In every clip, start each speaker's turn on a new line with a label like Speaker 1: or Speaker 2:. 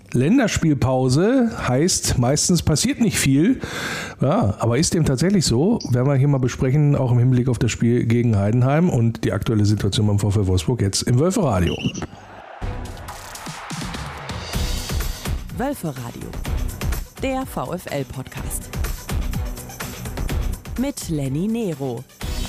Speaker 1: Länderspielpause heißt, meistens passiert nicht viel. Ja, aber ist dem tatsächlich so? Werden wir hier mal besprechen, auch im Hinblick auf das Spiel gegen Heidenheim und die aktuelle Situation beim VfL Wolfsburg jetzt im Wölferadio.
Speaker 2: Wölferadio, der VfL-Podcast. Mit Lenny Nero.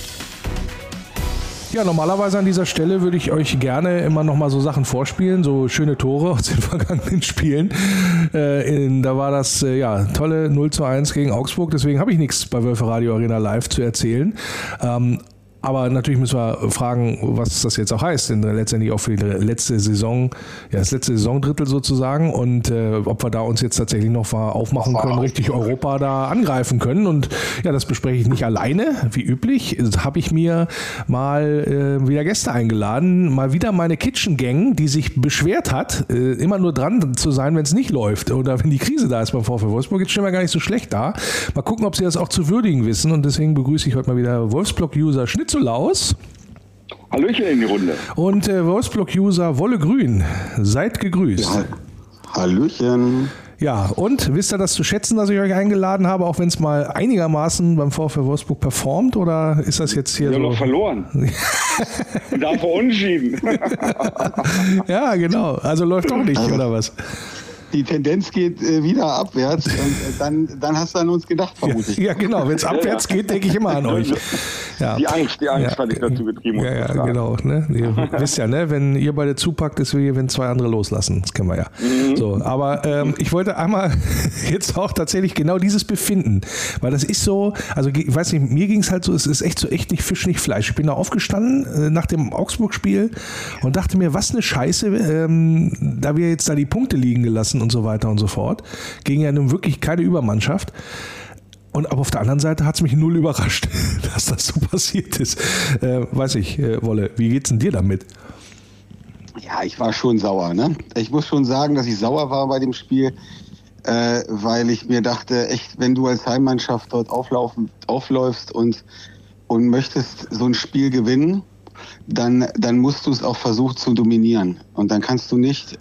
Speaker 1: Ja, normalerweise an dieser Stelle würde ich euch gerne immer noch mal so Sachen vorspielen, so schöne Tore aus den vergangenen Spielen. Da war das tolle 0:1 gegen Augsburg, deswegen habe ich nichts bei Wölferadio Arena Live zu erzählen. Aber natürlich müssen wir fragen, was das jetzt auch heißt, denn letztendlich auch für die letzte Saison, das letzte Saisondrittel sozusagen, und ob wir da uns jetzt tatsächlich noch aufmachen können, richtig Europa da angreifen können. Und ja, das bespreche ich nicht alleine, wie üblich. Habe ich mir mal wieder Gäste eingeladen, mal wieder meine Kitchen Gang, die sich beschwert hat, immer nur dran zu sein, wenn es nicht läuft oder wenn die Krise da ist beim VfL Wolfsburg. Jetzt stehen wir gar nicht so schlecht da. Mal gucken, ob sie das auch zu würdigen wissen, und deswegen begrüße ich heute mal wieder Wolfsblog-User Schnitzelaus.
Speaker 3: Hallöchen in die Runde.
Speaker 1: Und Wolfsblog-User Wolle Grün. Seid gegrüßt.
Speaker 4: Ja, Hallöchen.
Speaker 1: Ja, und wisst ihr das zu schätzen, dass ich euch eingeladen habe, auch wenn es mal einigermaßen beim VfL Wolfsburg performt? Oder ist das jetzt hier
Speaker 3: Wir
Speaker 1: so?
Speaker 3: haben noch verloren. Und da verunschieden.
Speaker 1: Ja, genau. Also läuft doch nicht, oder was?
Speaker 4: Die Tendenz geht wieder abwärts und dann hast du an uns gedacht, vermutlich.
Speaker 1: Ja, genau. Wenn es abwärts geht, denke ich immer an euch. Ja.
Speaker 3: Die Angst hat dich dazu getrieben.
Speaker 1: Ja, genau. Ne? Ihr wisst ja, ne? Wenn ihr beide zupackt, ist wie wenn zwei andere loslassen. Das kennen wir ja. Mhm. So, aber ich wollte einmal jetzt auch tatsächlich genau dieses Befinden, weil das ist so, also ich weiß nicht, mir ging es halt so, es ist echt so, echt nicht Fisch, nicht Fleisch. Ich bin da aufgestanden nach dem Augsburg-Spiel und dachte mir, was eine Scheiße, da wir jetzt da die Punkte liegen gelassen und so weiter und so fort. Gegen ja nun wirklich keine Übermannschaft. Aber auf der anderen Seite hat es mich null überrascht, dass das so passiert ist. Weiß ich, Wolle, wie geht's denn dir damit?
Speaker 4: Ja, ich war schon sauer, ne? Ich muss schon sagen, dass ich sauer war bei dem Spiel, weil ich mir dachte, echt, wenn du als Heimmannschaft dort aufläufst und möchtest so ein Spiel gewinnen, dann musst du es auch versuchen zu dominieren. Und dann kannst du nicht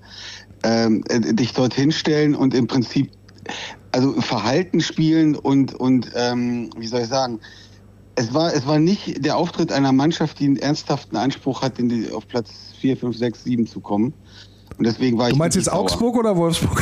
Speaker 4: dich dorthin stellen und im Prinzip also Verhalten spielen und wie soll ich sagen, es war nicht der Auftritt einer Mannschaft, die einen ernsthaften Anspruch hat, auf Platz 4, 5, 6, 7 zu kommen. Und deswegen war ich.
Speaker 1: Du meinst jetzt sauer. Augsburg oder Wolfsburg?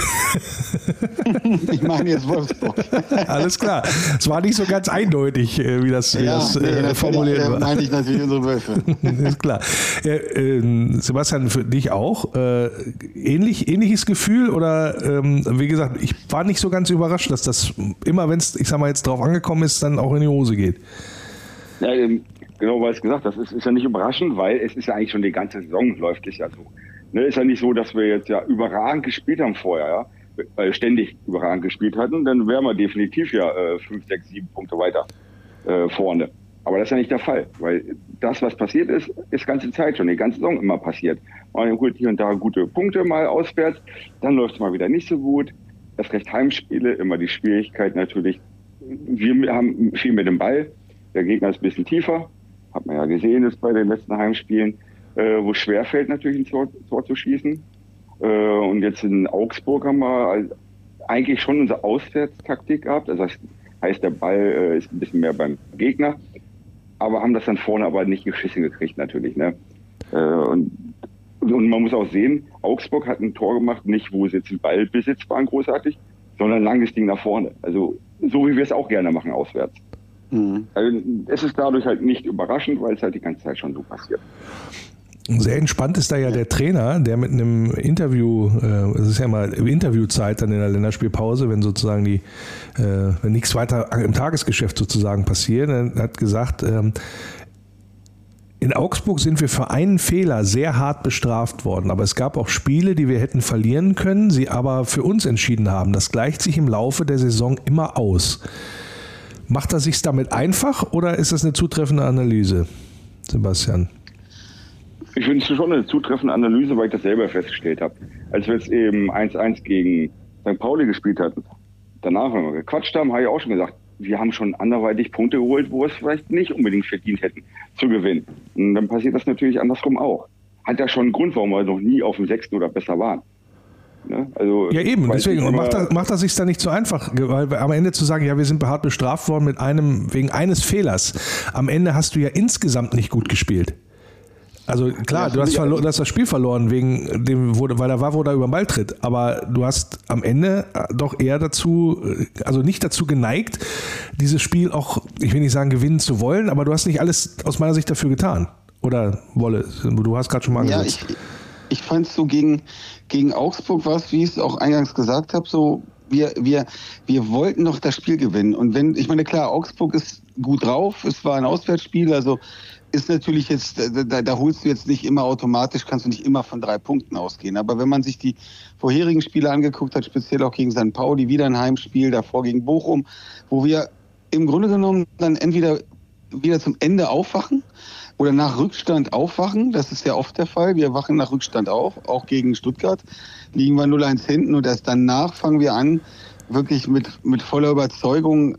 Speaker 4: Ich meine jetzt Wolfsburg.
Speaker 1: Alles klar. Es war nicht so ganz eindeutig, wie das formuliert war.
Speaker 4: Meine ich natürlich unsere Wölfe.
Speaker 1: Ist klar. Sebastian, für dich auch ähnliches Gefühl oder wie gesagt, ich war nicht so ganz überrascht, dass das immer, wenn es, ich sag mal, jetzt drauf angekommen ist, dann auch in die Hose geht.
Speaker 3: Ja, genau, weil es gesagt hast, das ist ja nicht überraschend, weil es ist ja eigentlich schon die ganze Saison läuft es ja so. Ne, ist ja nicht so, dass wir jetzt ja überragend gespielt haben vorher, ja, weil ständig überragend gespielt hatten, dann wären wir definitiv ja 5, 6, 7 Punkte weiter vorne. Aber das ist ja nicht der Fall, weil das, was passiert ist ganze Zeit schon, die ganze Saison immer passiert. Man holt hier und da gute Punkte mal auswärts, dann läuft es mal wieder nicht so gut. Das recht Heimspiele, immer die Schwierigkeit natürlich. Wir haben viel mit dem Ball, der Gegner ist ein bisschen tiefer, hat man ja gesehen jetzt bei den letzten Heimspielen. Wo es schwerfällt, natürlich ein Tor zu schießen. Und jetzt in Augsburg haben wir eigentlich schon unsere Auswärtstaktik gehabt. Also das heißt, der Ball ist ein bisschen mehr beim Gegner. Aber haben das dann vorne aber nicht geschissen gekriegt natürlich. Ne? Und man muss auch sehen, Augsburg hat ein Tor gemacht, nicht wo sie jetzt im Ballbesitz waren großartig, sondern ein langes Ding nach vorne. Also so wie wir es auch gerne machen auswärts. Mhm. Also, es ist dadurch halt nicht überraschend, weil es halt die ganze Zeit schon so passiert.
Speaker 1: Sehr entspannt ist da ja der Trainer, der mit einem Interview, es ist ja mal Interviewzeit dann in der Länderspielpause, wenn sozusagen wenn nichts weiter im Tagesgeschäft sozusagen passiert, er hat gesagt, in Augsburg sind wir für einen Fehler sehr hart bestraft worden, aber es gab auch Spiele, die wir hätten verlieren können, sie aber für uns entschieden haben. Das gleicht sich im Laufe der Saison immer aus. Macht er sich's damit einfach oder ist das eine zutreffende Analyse, Sebastian?
Speaker 3: Ich finde es schon eine zutreffende Analyse, weil ich das selber festgestellt habe. Als wir jetzt eben 1:1 gegen St. Pauli gespielt hatten, danach, wenn wir gequatscht haben, habe ich auch schon gesagt, wir haben schon anderweitig Punkte geholt, wo wir es vielleicht nicht unbedingt verdient hätten zu gewinnen. Und dann passiert das natürlich andersrum auch. Hat ja schon einen Grund, warum wir noch nie auf dem 6. oder besser waren. Ne? Also,
Speaker 1: ja, eben, deswegen. Und macht das sich dann nicht so einfach, weil am Ende zu sagen, ja, wir sind hart bestraft worden wegen eines Fehlers. Am Ende hast du ja insgesamt nicht gut gespielt. Also klar, du hast das Spiel verloren wegen dem, weil da Wawro da über den Ball tritt, aber du hast am Ende doch eher nicht dazu geneigt, dieses Spiel auch, ich will nicht sagen gewinnen zu wollen, aber du hast nicht alles aus meiner Sicht dafür getan. Oder Wolle, du hast gerade schon mal angesetzt.
Speaker 4: Ja, ich fand es so gegen Augsburg war es, wie ich es auch eingangs gesagt habe, so wir wollten noch das Spiel gewinnen. Und ich meine, klar, Augsburg ist gut drauf, es war ein Auswärtsspiel, also ist natürlich jetzt, da holst du jetzt nicht immer automatisch, kannst du nicht immer von 3 Punkten ausgehen. Aber wenn man sich die vorherigen Spiele angeguckt hat, speziell auch gegen St. Pauli, wieder ein Heimspiel, davor gegen Bochum, wo wir im Grunde genommen dann entweder wieder zum Ende aufwachen oder nach Rückstand aufwachen. Das ist ja oft der Fall. Wir wachen nach Rückstand auf, auch gegen Stuttgart. Liegen wir 0-1 hinten und erst danach fangen wir an, wirklich mit voller Überzeugung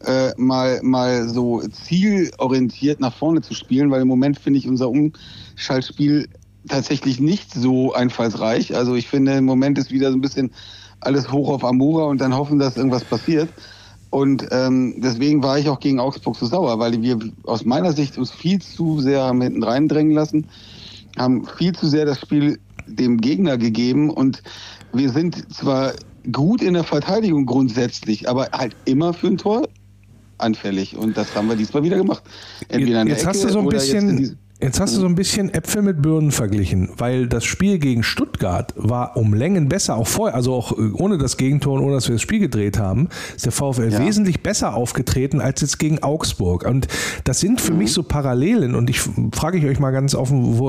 Speaker 4: mal so zielorientiert nach vorne zu spielen, weil im Moment finde ich unser Umschaltspiel tatsächlich nicht so einfallsreich. Also ich finde, im Moment ist wieder so ein bisschen alles hoch auf Amora und dann hoffen, dass irgendwas passiert. Und deswegen war ich auch gegen Augsburg so sauer, weil wir aus meiner Sicht uns viel zu sehr haben hinten reindrängen lassen, haben viel zu sehr das Spiel dem Gegner gegeben und wir sind zwar gut in der Verteidigung grundsätzlich, aber halt immer für ein Tor anfällig und das haben wir diesmal wieder gemacht. Entweder in der Ecke
Speaker 1: Jetzt hast du so ein bisschen Äpfel mit Birnen verglichen, weil das Spiel gegen Stuttgart war um Längen besser, auch vorher, also auch ohne das Gegentor und ohne dass wir das Spiel gedreht haben, ist der VfL wesentlich besser aufgetreten als jetzt gegen Augsburg. Und das sind für mich so Parallelen und ich frage euch mal ganz offen,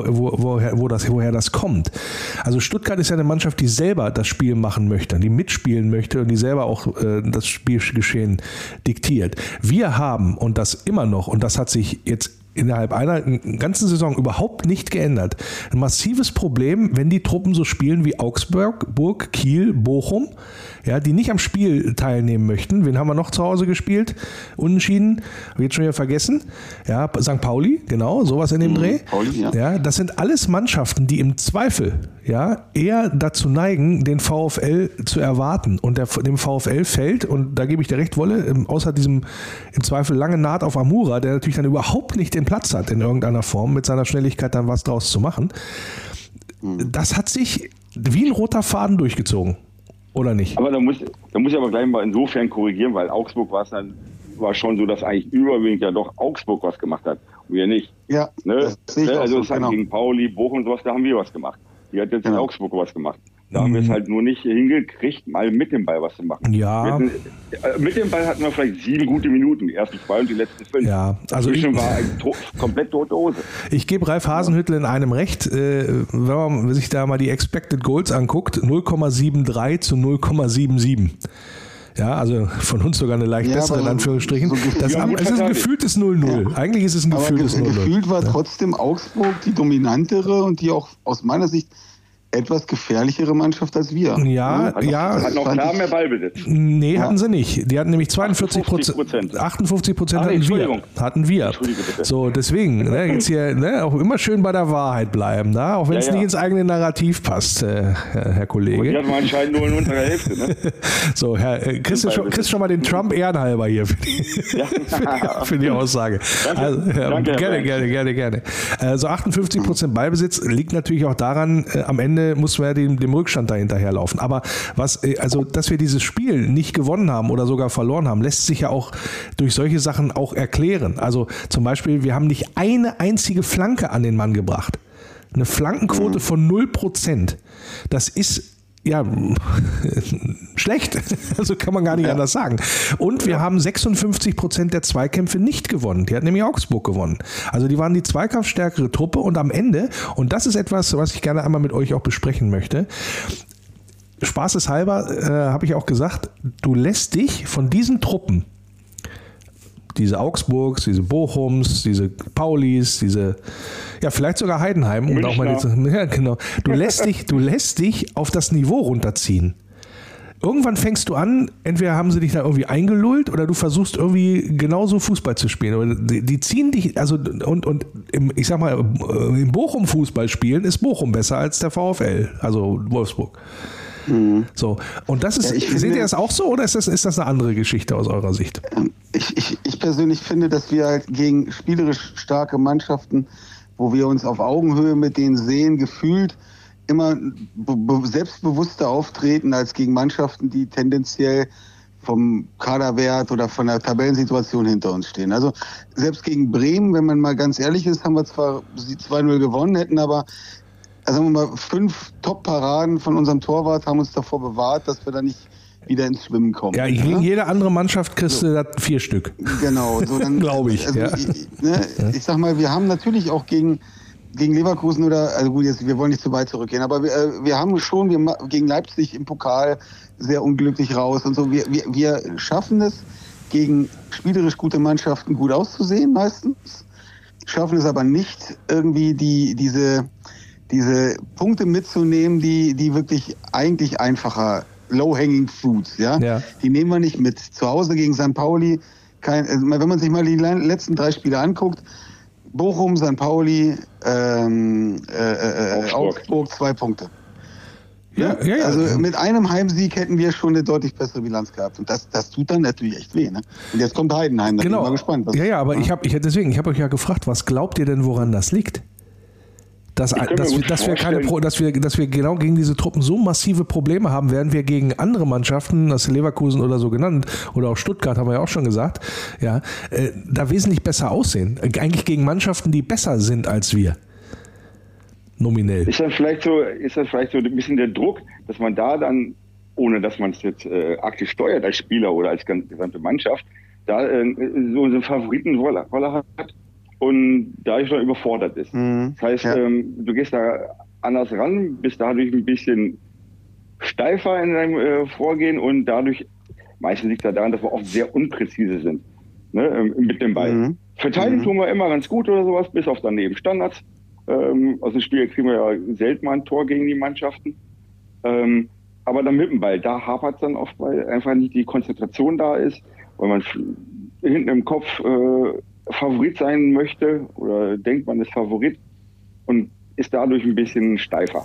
Speaker 1: woher das kommt. Also Stuttgart ist ja eine Mannschaft, die selber das Spiel machen möchte, die mitspielen möchte und die selber auch das Spielgeschehen diktiert. Wir haben, und das immer noch, und das hat sich jetzt innerhalb einer ganzen Saison überhaupt nicht geändert. Ein massives Problem, wenn die Truppen so spielen wie Augsburg, Burg, Kiel, Bochum, ja, die nicht am Spiel teilnehmen möchten. Wen haben wir noch zu Hause gespielt? Unentschieden, habe ich jetzt schon wieder vergessen. Ja, St. Pauli, genau, sowas in dem Dreh. Pauli, ja, das sind alles Mannschaften, die im Zweifel eher dazu neigen, den VfL zu erwarten. Und dem VfL fällt, und da gebe ich dir recht, Wolle, außer diesem im Zweifel lange Naht auf Amura, der natürlich dann überhaupt nicht den Platz hat in irgendeiner Form, mit seiner Schnelligkeit dann was draus zu machen. Das hat sich wie ein roter Faden durchgezogen. Oder nicht?
Speaker 3: Aber da muss ich aber gleich mal insofern korrigieren, weil Augsburg war schon so, dass eigentlich überwiegend ja doch Augsburg was gemacht hat und wir nicht.
Speaker 4: Ja,
Speaker 3: ne?
Speaker 4: Das sehe ich auch
Speaker 3: also
Speaker 4: so,
Speaker 3: es hat gegen Pauli, Bochum und sowas, da haben wir was gemacht. Die hat jetzt in Augsburg was gemacht. Da haben wir es halt nur nicht hingekriegt, mal mit dem Ball was zu machen.
Speaker 1: Ja.
Speaker 3: Mit dem Ball hatten wir vielleicht 7 gute Minuten, die ersten 2 und die letzten 5.
Speaker 1: Ja, also
Speaker 3: war komplett tote Hose.
Speaker 1: Ich gebe Ralf Hasenhüttl in einem recht, wenn man sich da mal die Expected Goals anguckt, 0,73 zu 0,77. Ja, also von uns sogar eine leicht bessere, in Anführungsstrichen. Es ist ein gefühltes 0-0. Ja. Eigentlich ist es ein gefühltes 0-0.
Speaker 4: Gefühlt war trotzdem Augsburg die dominantere und die auch aus meiner Sicht etwas gefährlichere Mannschaft als wir.
Speaker 1: Ja.
Speaker 3: Hatten auch klar mehr Ballbesitz.
Speaker 1: Nee, hatten sie nicht. Die hatten nämlich 42%. 58% hatten wir. So, deswegen, jetzt hier auch immer schön bei der Wahrheit bleiben, auch wenn es nicht ins eigene Narrativ passt, Herr Kollege. Und
Speaker 3: die hatten wir anscheinend nur in unserer Hälfte. Ne?
Speaker 1: So, kriegst schon mal den Trump ehrenhalber hier für die Aussage. Danke, gerne. Also 58% Ballbesitz liegt natürlich auch daran, am Ende muss man dem Rückstand dahinterherlaufen. Aber dass wir dieses Spiel nicht gewonnen haben oder sogar verloren haben, lässt sich ja auch durch solche Sachen auch erklären. Also zum Beispiel, wir haben nicht eine einzige Flanke an den Mann gebracht. Eine Flankenquote von 0%. Das ist schlecht. Also kann man gar nicht anders sagen. Und wir haben 56% der Zweikämpfe nicht gewonnen. Die hat nämlich Augsburg gewonnen. Also die waren die zweikampfstärkere Truppe und am Ende, und das ist etwas, was ich gerne einmal mit euch auch besprechen möchte, spaßeshalber habe ich auch gesagt, du lässt dich von diesen Truppen, diese Augsburgs, diese Bochums, diese Paulis, vielleicht sogar Heidenheim und auch mal genau. Du lässt dich auf das Niveau runterziehen. Irgendwann fängst du an, entweder haben sie dich da irgendwie eingelullt oder du versuchst irgendwie genauso Fußball zu spielen. Oder die ziehen dich, im Bochum Fußball spielen ist Bochum besser als der VfL, also Wolfsburg. So. Und das ist, seht ihr das auch so oder ist das eine andere Geschichte aus eurer Sicht?
Speaker 4: Ich persönlich finde, dass wir halt gegen spielerisch starke Mannschaften, wo wir uns auf Augenhöhe mit denen sehen, gefühlt immer selbstbewusster auftreten als gegen Mannschaften, die tendenziell vom Kaderwert oder von der Tabellensituation hinter uns stehen. Also selbst gegen Bremen, wenn man mal ganz ehrlich ist, haben wir zwar 2-0 gewonnen, hätten aber, sagen wir mal, 5 Top-Paraden von unserem Torwart haben uns davor bewahrt, dass wir da nicht wieder ins Schwimmen kommen.
Speaker 1: Ja, gegen jede andere Mannschaft kriegst du 4 Stück.
Speaker 4: Genau. So dann,
Speaker 1: glaube ich.
Speaker 4: Also, ich sag mal, wir haben natürlich auch gegen Leverkusen also gut, jetzt, wir wollen nicht zu weit zurückgehen, aber wir haben schon gegen Leipzig im Pokal sehr unglücklich raus und so. Wir schaffen es, gegen spielerisch gute Mannschaften gut auszusehen meistens, schaffen es aber nicht, irgendwie diese Punkte mitzunehmen, die wirklich eigentlich einfacher, low-hanging fruits, ja? Die nehmen wir nicht mit. Zu Hause gegen St. Pauli, wenn man sich mal die letzten 3 Spiele anguckt, Bochum, St. Pauli, Augsburg 2 Punkte. Ja. Also mit einem Heimsieg hätten wir schon eine deutlich bessere Bilanz gehabt. Und das tut dann natürlich echt weh. Ne? Und jetzt kommt Heidenheim, da bin ich mal gespannt.
Speaker 1: Aber ich habe euch ja gefragt, was glaubt ihr denn, woran das liegt? Dass wir genau gegen diese Truppen so massive Probleme haben, während wir gegen andere Mannschaften, das Leverkusen oder so genannt, oder auch Stuttgart, haben wir ja auch schon gesagt, da wesentlich besser aussehen. Eigentlich gegen Mannschaften, die besser sind als wir. Nominell.
Speaker 3: Ist das vielleicht so ein bisschen der Druck, dass man da dann, ohne dass man es jetzt aktiv steuert als Spieler oder als gesamte Mannschaft, da so eine Favoritenrolle hat und dadurch dann überfordert ist. Das heißt, du gehst da anders ran, bist dadurch ein bisschen steifer in deinem Vorgehen und dadurch, meistens liegt es daran, dass wir oft sehr unpräzise sind, ne, mit dem Ball. Verteidigen tun wir immer ganz gut oder sowas, bis auf daneben Standards. Aus dem Spiel kriegen wir ja selten mal ein Tor gegen die Mannschaften. Aber dann mit dem Ball, da hapert es dann oft, weil einfach nicht die Konzentration da ist, weil man hinten im Kopf Favorit sein möchte oder denkt, man ist Favorit und ist dadurch ein bisschen steifer.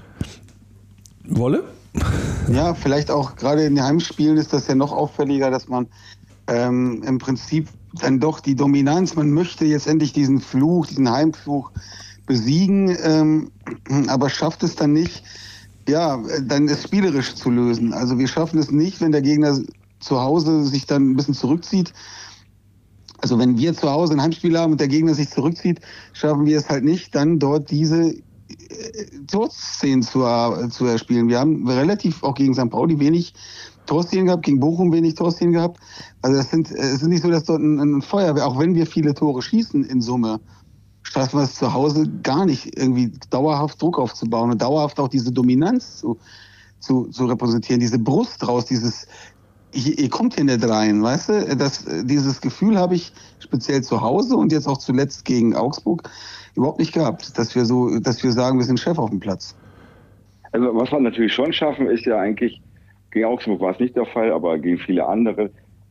Speaker 1: Wolle?
Speaker 4: Ja, vielleicht auch gerade in den Heimspielen ist das ja noch auffälliger, dass man im Prinzip dann doch die Dominanz, man möchte jetzt endlich diesen Heimfluch besiegen, aber schafft es dann nicht, dann es spielerisch zu lösen. Also wir schaffen es nicht, wenn der Gegner zu Hause sich dann ein bisschen zurückzieht. Also wenn wir zu Hause ein Heimspiel haben und der Gegner sich zurückzieht, schaffen wir es halt nicht, dann dort diese Torszenen zu erspielen. Wir haben relativ auch gegen St. Pauli wenig Torszenen gehabt, gegen Bochum wenig Torszenen gehabt. Also es ist nicht so, dass dort ein Feuerwehr, auch wenn wir viele Tore schießen in Summe, schaffen wir es zu Hause gar nicht, irgendwie dauerhaft Druck aufzubauen und dauerhaft auch diese Dominanz zu repräsentieren, diese Brust raus, ihr kommt hier nicht rein, weißt du? Dieses Gefühl habe ich speziell zu Hause und jetzt auch zuletzt gegen Augsburg überhaupt nicht gehabt, dass wir sagen, wir sind Chef auf dem Platz.
Speaker 3: Also was wir natürlich schon schaffen, ist ja eigentlich, gegen Augsburg war es nicht der Fall, aber gegen viele andere,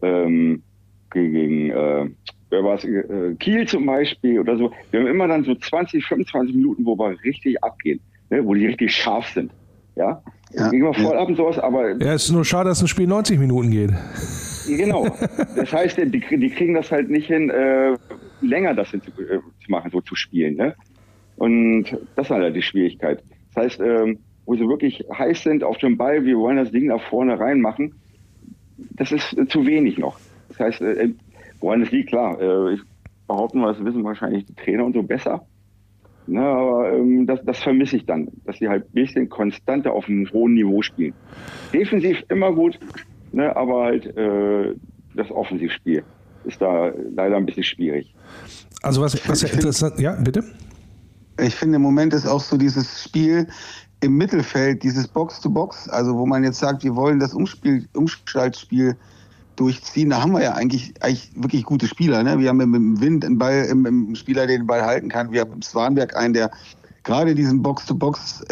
Speaker 3: Kiel zum Beispiel oder so, wir haben immer dann so 20, 25 Minuten, wo wir richtig abgehen, ne? Wo die richtig scharf sind. Ja? Gehen wir voll ab und sowas, aber...
Speaker 1: Ja, es ist nur schade, dass ein Spiel 90 Minuten geht.
Speaker 3: Genau. Das heißt, die kriegen das halt nicht hin, länger das zu machen, so zu spielen. Ne? Und das ist halt die Schwierigkeit. Das heißt, wo sie wirklich heiß sind auf dem Ball, wir wollen das Ding da vorne reinmachen, das ist zu wenig noch. Das heißt, woran das liegt, klar, ich behaupte mal, das wissen wahrscheinlich die Trainer und so besser. Na, aber das vermisse ich dann, dass sie halt ein bisschen konstanter auf einem hohen Niveau spielen. Defensiv immer gut, ne, aber halt das Offensivspiel ist da leider ein bisschen schwierig.
Speaker 1: Also was ja interessant, ja, bitte?
Speaker 4: Ich finde, im Moment ist auch so dieses Spiel im Mittelfeld, dieses Box-to-Box, also wo man jetzt sagt, wir wollen das Umschaltspiel durchziehen, da haben wir ja eigentlich wirklich gute Spieler. Ne? Wir haben mit dem Wind einen Ball, im Spieler, der den Ball halten kann. Wir haben im Swanberg einen, der gerade diesen Box-to-Box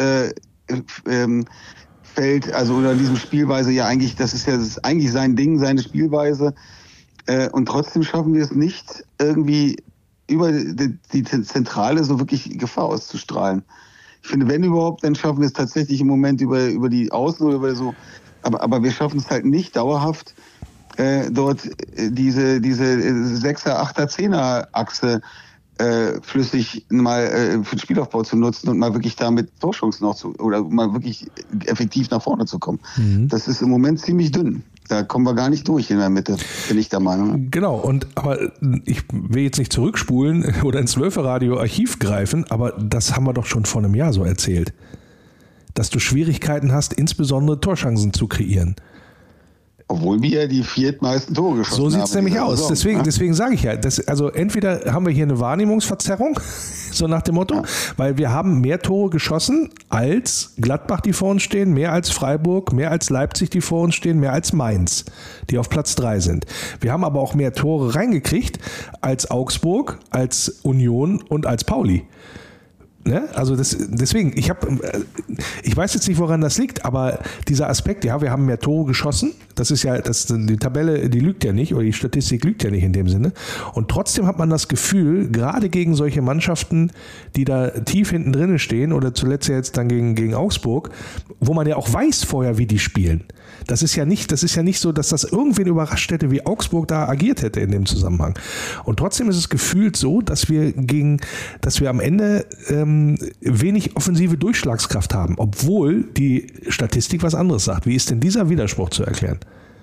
Speaker 4: Feld, also oder diesem Spielweise eigentlich, das ist eigentlich sein Ding, seine Spielweise. Und trotzdem schaffen wir es nicht, irgendwie über die Zentrale so wirklich Gefahr auszustrahlen. Ich finde, wenn überhaupt, dann schaffen wir es tatsächlich im Moment über die Außen oder über so. Aber wir schaffen es halt nicht dauerhaft, dort diese 6er, 8er, 10er Achse flüssig mal für den Spielaufbau zu nutzen und mal wirklich damit Torchancen oder mal wirklich effektiv nach vorne zu kommen. Das ist im Moment ziemlich dünn. Da kommen wir gar nicht durch in der Mitte, bin ich der Meinung.
Speaker 1: Genau, aber ich will jetzt nicht zurückspulen oder ins Wölferadio-Archiv greifen, aber das haben wir doch schon vor einem Jahr so erzählt. Dass du Schwierigkeiten hast, insbesondere Torchancen zu kreieren.
Speaker 4: Obwohl wir die viertmeisten Tore geschossen haben.
Speaker 1: So sieht es nämlich aus. Deswegen sage ich ja, also entweder haben wir hier eine Wahrnehmungsverzerrung, so nach dem Motto, weil wir haben mehr Tore geschossen als Gladbach, die vor uns stehen, mehr als Freiburg, mehr als Leipzig, die vor uns stehen, mehr als Mainz, die auf Platz 3 sind. Wir haben aber auch mehr Tore reingekriegt als Augsburg, als Union und als Pauli. Ne? Also deswegen, ich weiß jetzt nicht, woran das liegt, aber dieser Aspekt, ja, wir haben mehr Tore geschossen, das ist ja, die Tabelle, die lügt ja nicht, oder die Statistik lügt ja nicht in dem Sinne. Und trotzdem hat man das Gefühl, gerade gegen solche Mannschaften, die da tief hinten drin stehen, oder zuletzt jetzt dann gegen Augsburg, wo man ja auch weiß vorher, wie die spielen. Das ist ja nicht so, dass das irgendwen überrascht hätte, wie Augsburg da agiert hätte in dem Zusammenhang. Und trotzdem ist es gefühlt so, dass wir am Ende wenig offensive Durchschlagskraft haben, obwohl die Statistik was anderes sagt. Wie ist denn dieser Widerspruch zu erklären?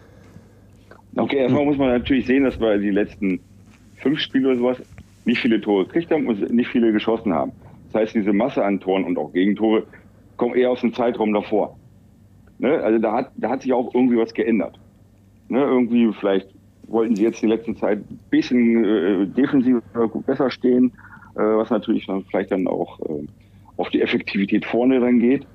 Speaker 3: Okay, erstmal muss man natürlich sehen, dass wir die letzten 5 Spiele oder sowas nicht viele Tore gekriegt haben und nicht viele geschossen haben. Das heißt, diese Masse an Toren und auch Gegentore kommen eher aus dem Zeitraum davor. Ne? Also da hat sich auch irgendwie was geändert. Ne? Irgendwie vielleicht wollten sie jetzt die letzten Zeit ein bisschen defensiv besser stehen, was natürlich dann vielleicht dann auch auf die Effektivität vorne dann geht.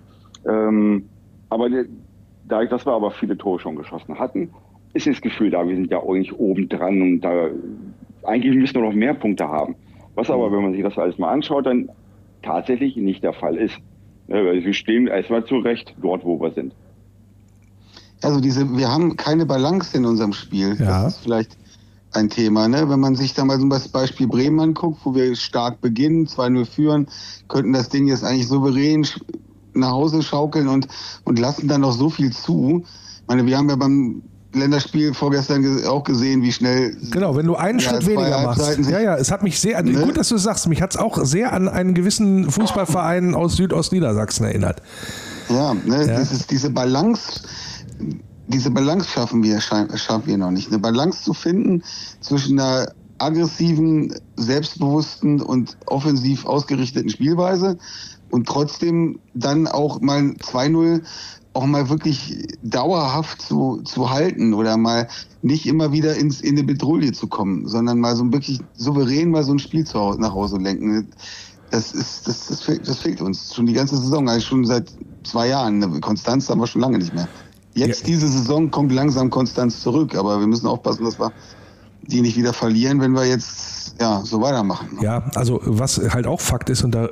Speaker 3: Aber dadurch, dass wir aber viele Tore schon geschossen hatten, ist das Gefühl da, wir sind ja eigentlich oben dran und da eigentlich müssen wir noch mehr Punkte haben. Was aber, wenn man sich das alles mal anschaut, dann tatsächlich nicht der Fall ist. Weil wir stehen erstmal zurecht dort, wo wir sind.
Speaker 4: Also wir haben keine Balance in unserem Spiel.
Speaker 1: Ja.
Speaker 4: Das ist vielleicht ein Thema, ne? Wenn man sich da mal so das Beispiel Bremen anguckt, wo wir stark beginnen, 2-0 führen, könnten das Ding jetzt eigentlich souverän nach Hause schaukeln und lassen dann noch so viel zu. Ich meine, wir haben ja beim Länderspiel vorgestern auch gesehen, wie schnell...
Speaker 1: Genau, wenn du einen Schritt weniger machst. Ja, es hat mich sehr, ne? Gut, dass du es sagst, mich hat es auch sehr an einen gewissen Fußballverein aus Südostniedersachsen erinnert.
Speaker 4: Ja, ne? Ja. Diese Balance schaffen wir noch nicht. Eine Balance zu finden zwischen einer aggressiven, selbstbewussten und offensiv ausgerichteten Spielweise und trotzdem dann auch mal 2-0 auch mal wirklich dauerhaft zu halten oder mal nicht immer wieder in eine Bedrohung zu kommen, sondern mal so wirklich souverän mal so ein Spiel nach Hause lenken. Das fehlt uns schon die ganze Saison, eigentlich schon seit 2 Jahren. Eine Konstanz haben wir schon lange nicht mehr. Jetzt diese Saison kommt langsam Konstanz zurück, aber wir müssen aufpassen, dass wir die nicht wieder verlieren, wenn wir jetzt so weitermachen.
Speaker 1: Ja, also was halt auch Fakt ist, und da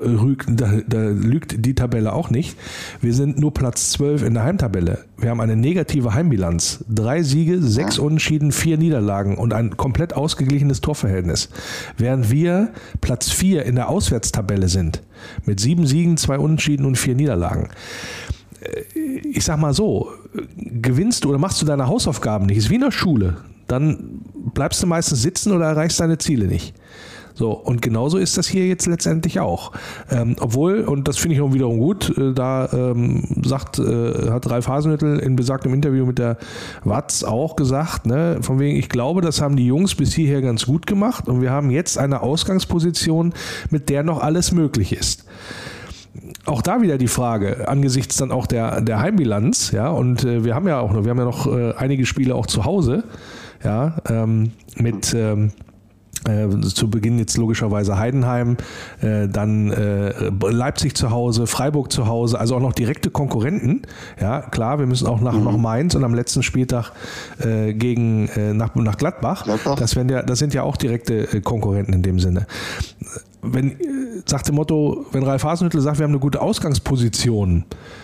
Speaker 1: lügt die Tabelle auch nicht, wir sind nur Platz 12 in der Heimtabelle. Wir haben eine negative Heimbilanz. 3 Siege, 6 Unentschieden, 4 Niederlagen und ein komplett ausgeglichenes Torverhältnis. Während wir Platz 4 in der Auswärtstabelle sind, mit 7 Siegen, 2 Unentschieden und 4 Niederlagen. Ich sag mal so, gewinnst du oder machst du deine Hausaufgaben nicht, ist wie in der Schule, dann bleibst du meistens sitzen oder erreichst deine Ziele nicht. So, und genauso ist das hier jetzt letztendlich auch. Obwohl, und das finde ich auch wiederum gut, hat Ralf Hasenhüttl in besagtem Interview mit der Watz auch gesagt, ne, von wegen, ich glaube, das haben die Jungs bis hierher ganz gut gemacht und wir haben jetzt eine Ausgangsposition, mit der noch alles möglich ist. Auch da wieder die Frage, angesichts dann auch der Heimbilanz, ja, und wir haben ja noch einige Spiele auch zu Hause, ja, mit zu Beginn jetzt logischerweise Heidenheim, dann Leipzig zu Hause, Freiburg zu Hause, also auch noch direkte Konkurrenten. Ja, klar, wir müssen auch nach Mainz und am letzten Spieltag nach Gladbach. Das sind ja auch direkte Konkurrenten in dem Sinne. Wenn Ralf Hasenhüttl sagt, wir haben eine gute Ausgangsposition,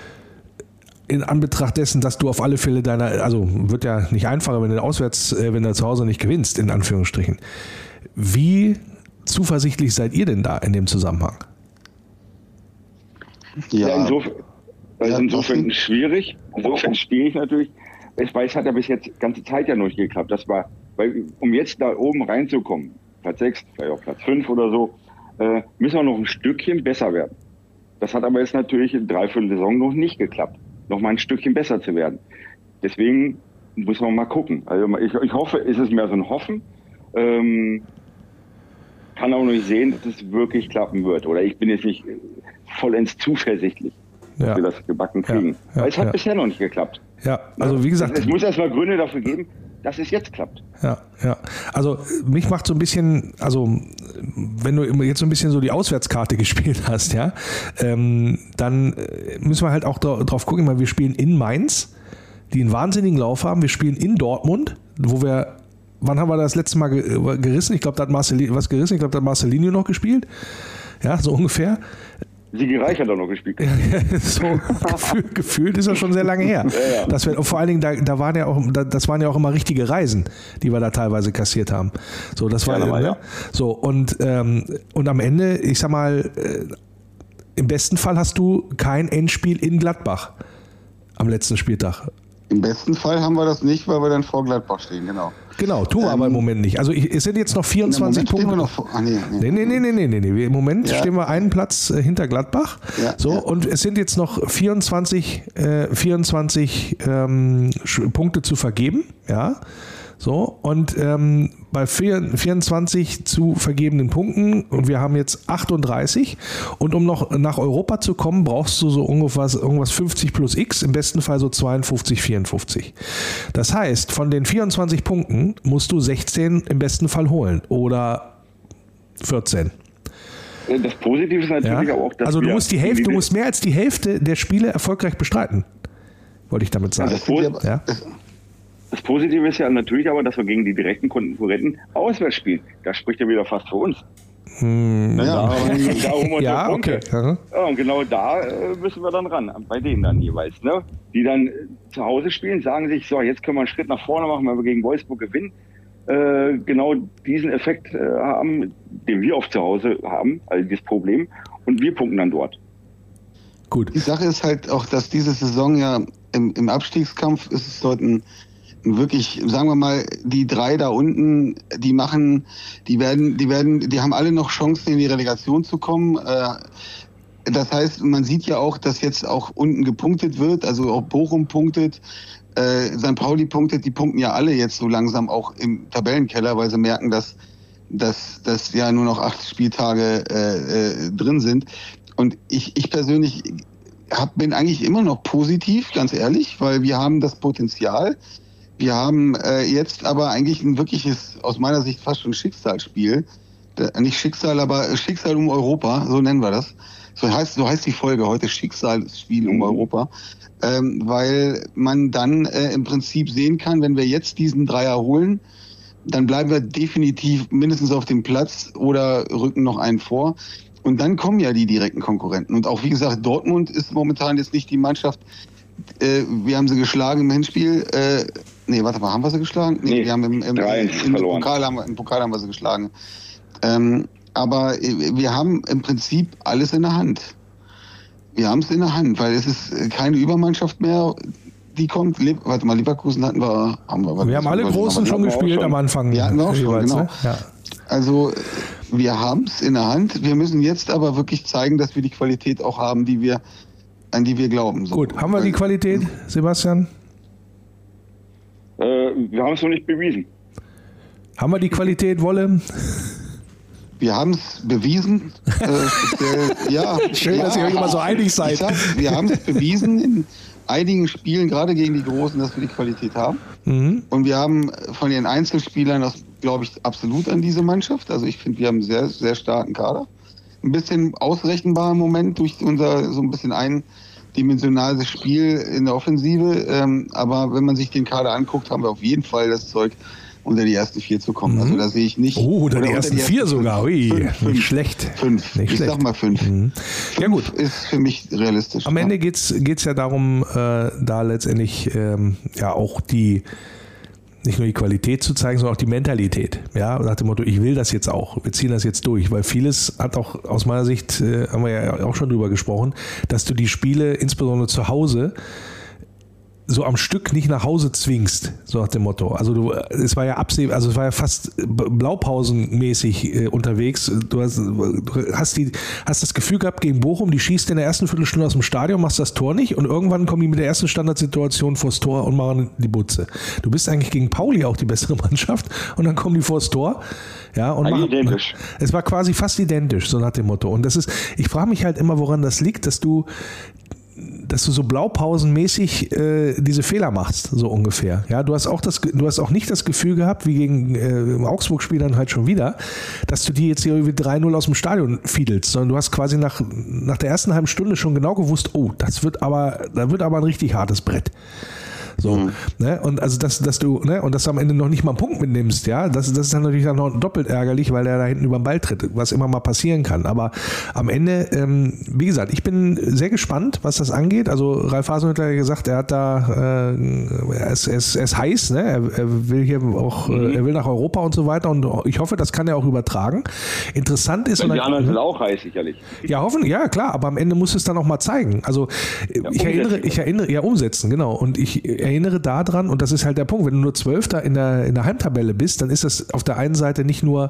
Speaker 1: in Anbetracht dessen, dass du auf alle Fälle wird ja nicht einfacher, wenn du zu Hause nicht gewinnst, in Anführungsstrichen. Wie zuversichtlich seid ihr denn da in dem Zusammenhang?
Speaker 3: Ja, insofern schwierig. Insofern spiele ich natürlich. Weil es hat ja bis jetzt die ganze Zeit ja noch nicht geklappt. Das war, um jetzt da oben reinzukommen, Platz 6, vielleicht auch Platz 5 oder so, müssen wir noch ein Stückchen besser werden. Das hat aber jetzt natürlich in 3/4 Saison noch nicht geklappt, noch mal ein Stückchen besser zu werden. Deswegen muss man mal gucken. Also ich hoffe, ist es mehr so ein Hoffen. Kann auch noch nicht sehen, dass es wirklich klappen wird. Oder ich bin jetzt nicht vollends zuversichtlich, dass wir das gebacken kriegen. Weil es hat bisher noch nicht geklappt.
Speaker 1: Ja, also wie gesagt.
Speaker 3: Es muss erstmal Gründe dafür geben, dass es jetzt klappt.
Speaker 1: Ja. Also mich macht so ein bisschen, also wenn du jetzt so ein bisschen so die Auswärtskarte gespielt hast, ja, dann müssen wir halt auch drauf gucken, weil wir spielen in Mainz, die einen wahnsinnigen Lauf haben. Wir spielen in Dortmund, wo wir, wann haben wir das letzte Mal gerissen? Ich glaube, da hat Marcelinho noch gespielt. Ja, so ungefähr.
Speaker 3: Sigi Reich hat auch noch gespielt.
Speaker 1: So gefühlt ist das schon sehr lange her.
Speaker 3: Ja.
Speaker 1: Das waren ja auch immer richtige Reisen, die wir da teilweise kassiert haben. So, das war
Speaker 3: ja.
Speaker 1: So und am Ende, ich sag mal, im besten Fall hast du kein Endspiel in Gladbach am letzten Spieltag.
Speaker 4: Im besten Fall haben wir das nicht, weil wir dann vor Gladbach stehen, genau.
Speaker 1: Genau, tun wir aber im Moment nicht. Also es sind jetzt noch 24 Punkte.
Speaker 4: Wir noch vor, nee.
Speaker 1: Im Moment stehen wir einen Platz hinter Gladbach. Und es sind jetzt noch 24 Punkte zu vergeben. Ja. So, und bei 24 zu vergebenen Punkten, und wir haben jetzt 38, und um noch nach Europa zu kommen, brauchst du so irgendwas 50 plus X, im besten Fall so 52, 54. Das heißt, von den 24 Punkten musst du 16 im besten Fall holen oder 14.
Speaker 3: Das Positive ist natürlich auch, dass
Speaker 1: also du musst mehr als die Hälfte der Spiele erfolgreich bestreiten, wollte ich damit sagen.
Speaker 3: Das Positive ist ja natürlich aber, dass wir gegen die direkten Konkurrenten auswärts spielen. Das spricht ja wieder fast für uns. Da holen wir
Speaker 1: ja, okay.
Speaker 3: Ja, und genau da müssen wir dann ran, bei denen dann jeweils. Ne? Die dann zu Hause spielen, sagen sich, so, jetzt können wir einen Schritt nach vorne machen, weil wir gegen Wolfsburg gewinnen. Genau diesen Effekt haben, den wir oft zu Hause haben, also dieses Problem. Und wir punkten dann dort.
Speaker 4: Gut. Die Sache ist halt auch, dass diese Saison ja im Abstiegskampf ist es dort wirklich, sagen wir mal, die drei da unten, die haben alle noch Chancen, in die Relegation zu kommen. Das heißt, man sieht ja auch, dass jetzt auch unten gepunktet wird, also auch Bochum punktet, St. Pauli punktet, die punkten ja alle jetzt so langsam auch im Tabellenkeller, weil sie merken, dass ja nur noch 8 Spieltage drin sind. Und ich persönlich bin eigentlich immer noch positiv, ganz ehrlich, weil wir haben das Potenzial. Wir haben jetzt aber eigentlich ein wirkliches, aus meiner Sicht fast schon Schicksalsspiel. Nicht Schicksal, aber Schicksal um Europa, so nennen wir das. So heißt die Folge heute, Schicksalsspiel um Europa. Weil man dann im Prinzip sehen kann, wenn wir jetzt diesen Dreier holen, dann bleiben wir definitiv mindestens auf dem Platz oder rücken noch einen vor. Und dann kommen ja die direkten Konkurrenten. Und auch, wie gesagt, Dortmund ist momentan jetzt nicht die Mannschaft. Wir haben sie geschlagen im Hinspiel. Haben wir sie geschlagen? Wir haben im Pokal haben wir sie geschlagen. Aber wir haben im Prinzip alles in der Hand. Wir haben es in der Hand, weil es ist keine Übermannschaft mehr, die kommt. Leverkusen haben wir
Speaker 1: alle Großen schon gespielt am Anfang.
Speaker 4: Ja, hatten wir auch schon, genau.
Speaker 1: Ne? Ja.
Speaker 4: Also wir haben es in der Hand. Wir müssen jetzt aber wirklich zeigen, dass wir die Qualität auch haben, an die wir glauben. So.
Speaker 1: Gut, haben wir die Qualität, Sebastian?
Speaker 3: Wir haben es noch nicht bewiesen.
Speaker 1: Haben wir die Qualität, Wolle?
Speaker 4: Wir haben es bewiesen.
Speaker 1: Schön, dass ihr euch immer so einig seid.
Speaker 4: Wir haben es bewiesen in einigen Spielen, gerade gegen die Großen, dass wir die Qualität haben. Mhm. Und wir haben von den Einzelspielern, das glaube ich absolut an diese Mannschaft. Also ich finde, wir haben einen sehr, sehr starken Kader. Ein bisschen ausrechenbar im Moment durch unser so ein bisschen eindimensionales Spiel in der Offensive. Aber wenn man sich den Kader anguckt, haben wir auf jeden Fall das Zeug, unter die ersten 4 zu kommen. Also da sehe ich nicht...
Speaker 1: unter die ersten 4 sogar. Ui, nicht schlecht.
Speaker 4: 5. Ich sag mal 5. Mhm.
Speaker 1: Ja gut.
Speaker 4: Ist für mich realistisch.
Speaker 1: Am Ende geht's ja darum, da letztendlich auch die nicht nur die Qualität zu zeigen, sondern auch die Mentalität. Ja, nach dem Motto, ich will das jetzt auch, wir ziehen das jetzt durch, weil vieles hat auch aus meiner Sicht, haben wir ja auch schon drüber gesprochen, dass du die Spiele, insbesondere zu Hause, so am Stück nicht nach Hause zwingst, so nach dem Motto. Also es war ja es war ja fast blaupausenmäßig unterwegs. Du hast das Gefühl gehabt gegen Bochum, die schießt in der ersten Viertelstunde aus dem Stadion, machst das Tor nicht und irgendwann kommen die mit der ersten Standardsituation vors Tor und machen die Butze. Du bist eigentlich gegen Pauli auch die bessere Mannschaft und dann kommen die vors Tor. Ja, und
Speaker 3: identisch.
Speaker 1: Es war quasi fast identisch, so nach dem Motto. Und ich frage mich halt immer, woran das liegt, dass du so blaupausenmäßig diese Fehler machst, so ungefähr. Ja, du hast auch nicht das Gefühl gehabt, wie gegen im Augsburg-Spiel dann halt schon wieder, dass du die jetzt hier irgendwie 3-0 aus dem Stadion fiedelst, sondern du hast quasi nach der ersten halben Stunde schon genau gewusst, oh, da wird aber ein richtig hartes Brett. So, ne? Und also dass du, ne, und dass du am Ende noch nicht mal einen Punkt mitnimmst, ja, das ist dann natürlich dann noch doppelt ärgerlich, weil der da hinten über den Ball tritt, was immer mal passieren kann. Aber am Ende, wie gesagt, ich bin sehr gespannt, was das angeht. Also Ralf Hasenhüttl hat ja gesagt, er hat da er ist heiß, ne? Er will hier auch, er will nach Europa und so weiter und ich hoffe, das kann er auch übertragen. Interessant ist.
Speaker 3: Die anderen sind auch heiß, sicherlich.
Speaker 1: Ja, hoffentlich, ja klar, aber am Ende muss es dann auch mal zeigen. Also ich erinnere, ja, umsetzen, genau. Und ich erinnere daran, und das ist halt der Punkt, wenn du nur Zwölfter in der Heimtabelle bist, dann ist das auf der einen Seite nicht nur,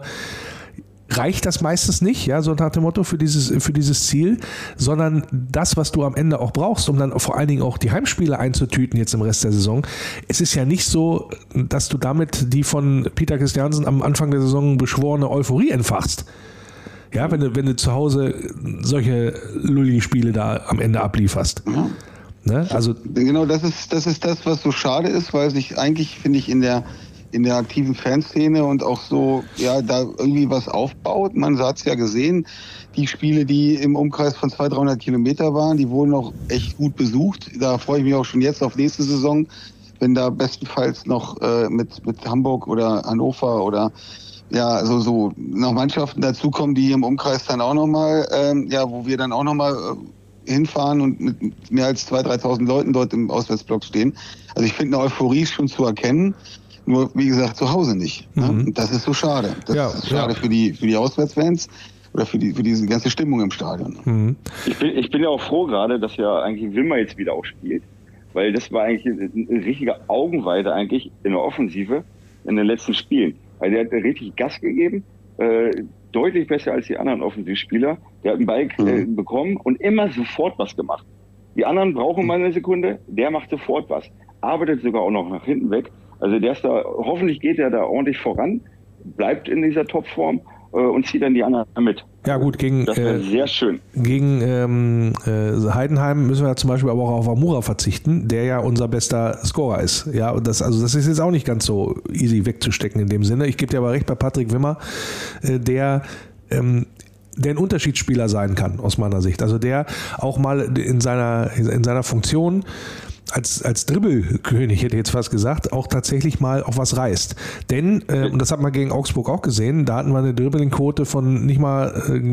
Speaker 1: reicht das meistens nicht, ja, so nach dem Motto für dieses Ziel, sondern das, was du am Ende auch brauchst, um dann vor allen Dingen auch die Heimspiele einzutüten jetzt im Rest der Saison. Es ist ja nicht so, dass du damit die von Peter Christiansen am Anfang der Saison beschworene Euphorie entfachst. Ja, wenn du zu Hause solche Lulli-Spiele da am Ende ablieferst.
Speaker 4: Ja.
Speaker 1: Ne? Also
Speaker 4: genau, das ist das, was so schade ist, weil sich eigentlich, finde ich, in der aktiven Fanszene und auch so, ja, da irgendwie was aufbaut. Man hat es ja gesehen, die Spiele, die im Umkreis von 200-300 Kilometer waren, die wurden auch echt gut besucht. Da freue ich mich auch schon jetzt auf nächste Saison, wenn da bestenfalls noch mit Hamburg oder Hannover oder ja, so noch Mannschaften dazukommen, die im Umkreis dann auch nochmal, wo wir dann auch nochmal hinfahren und mit mehr als 2.000, 3.000 Leuten dort im Auswärtsblock stehen. Also ich finde, eine Euphorie ist schon zu erkennen, nur wie gesagt zu Hause nicht. Ne? Und das ist so schade. Das ist schade für die Auswärtsfans oder für diese ganze Stimmung im Stadion.
Speaker 1: Mhm.
Speaker 3: Ich bin ja auch froh gerade, dass ja eigentlich Wimmer jetzt wieder auch spielt, weil das war eigentlich ein richtiger Augenweide eigentlich in der Offensive in den letzten Spielen. Also der hat richtig Gas gegeben, deutlich besser als die anderen Offensivspieler. Der hat einen Ball bekommen und immer sofort was gemacht. Die anderen brauchen mal eine Sekunde, der macht sofort was. Arbeitet sogar auch noch nach hinten weg. Also der ist da, hoffentlich geht er da ordentlich voran, bleibt in dieser Topform und zieht dann die anderen mit.
Speaker 1: Ja gut,
Speaker 3: das wäre sehr schön.
Speaker 1: Gegen Heidenheim müssen wir zum Beispiel aber auch auf Amura verzichten, der ja unser bester Scorer ist. Ja, und das ist jetzt auch nicht ganz so easy wegzustecken in dem Sinne. Ich gebe dir aber recht bei Patrick Wimmer, der ein Unterschiedsspieler sein kann, aus meiner Sicht. Also der auch mal in seiner Funktion als Dribbelkönig, hätte ich jetzt fast gesagt, auch tatsächlich mal auch was reißt. Denn, und das hat man gegen Augsburg auch gesehen, da hatten wir eine Dribbling-Quote von nicht mal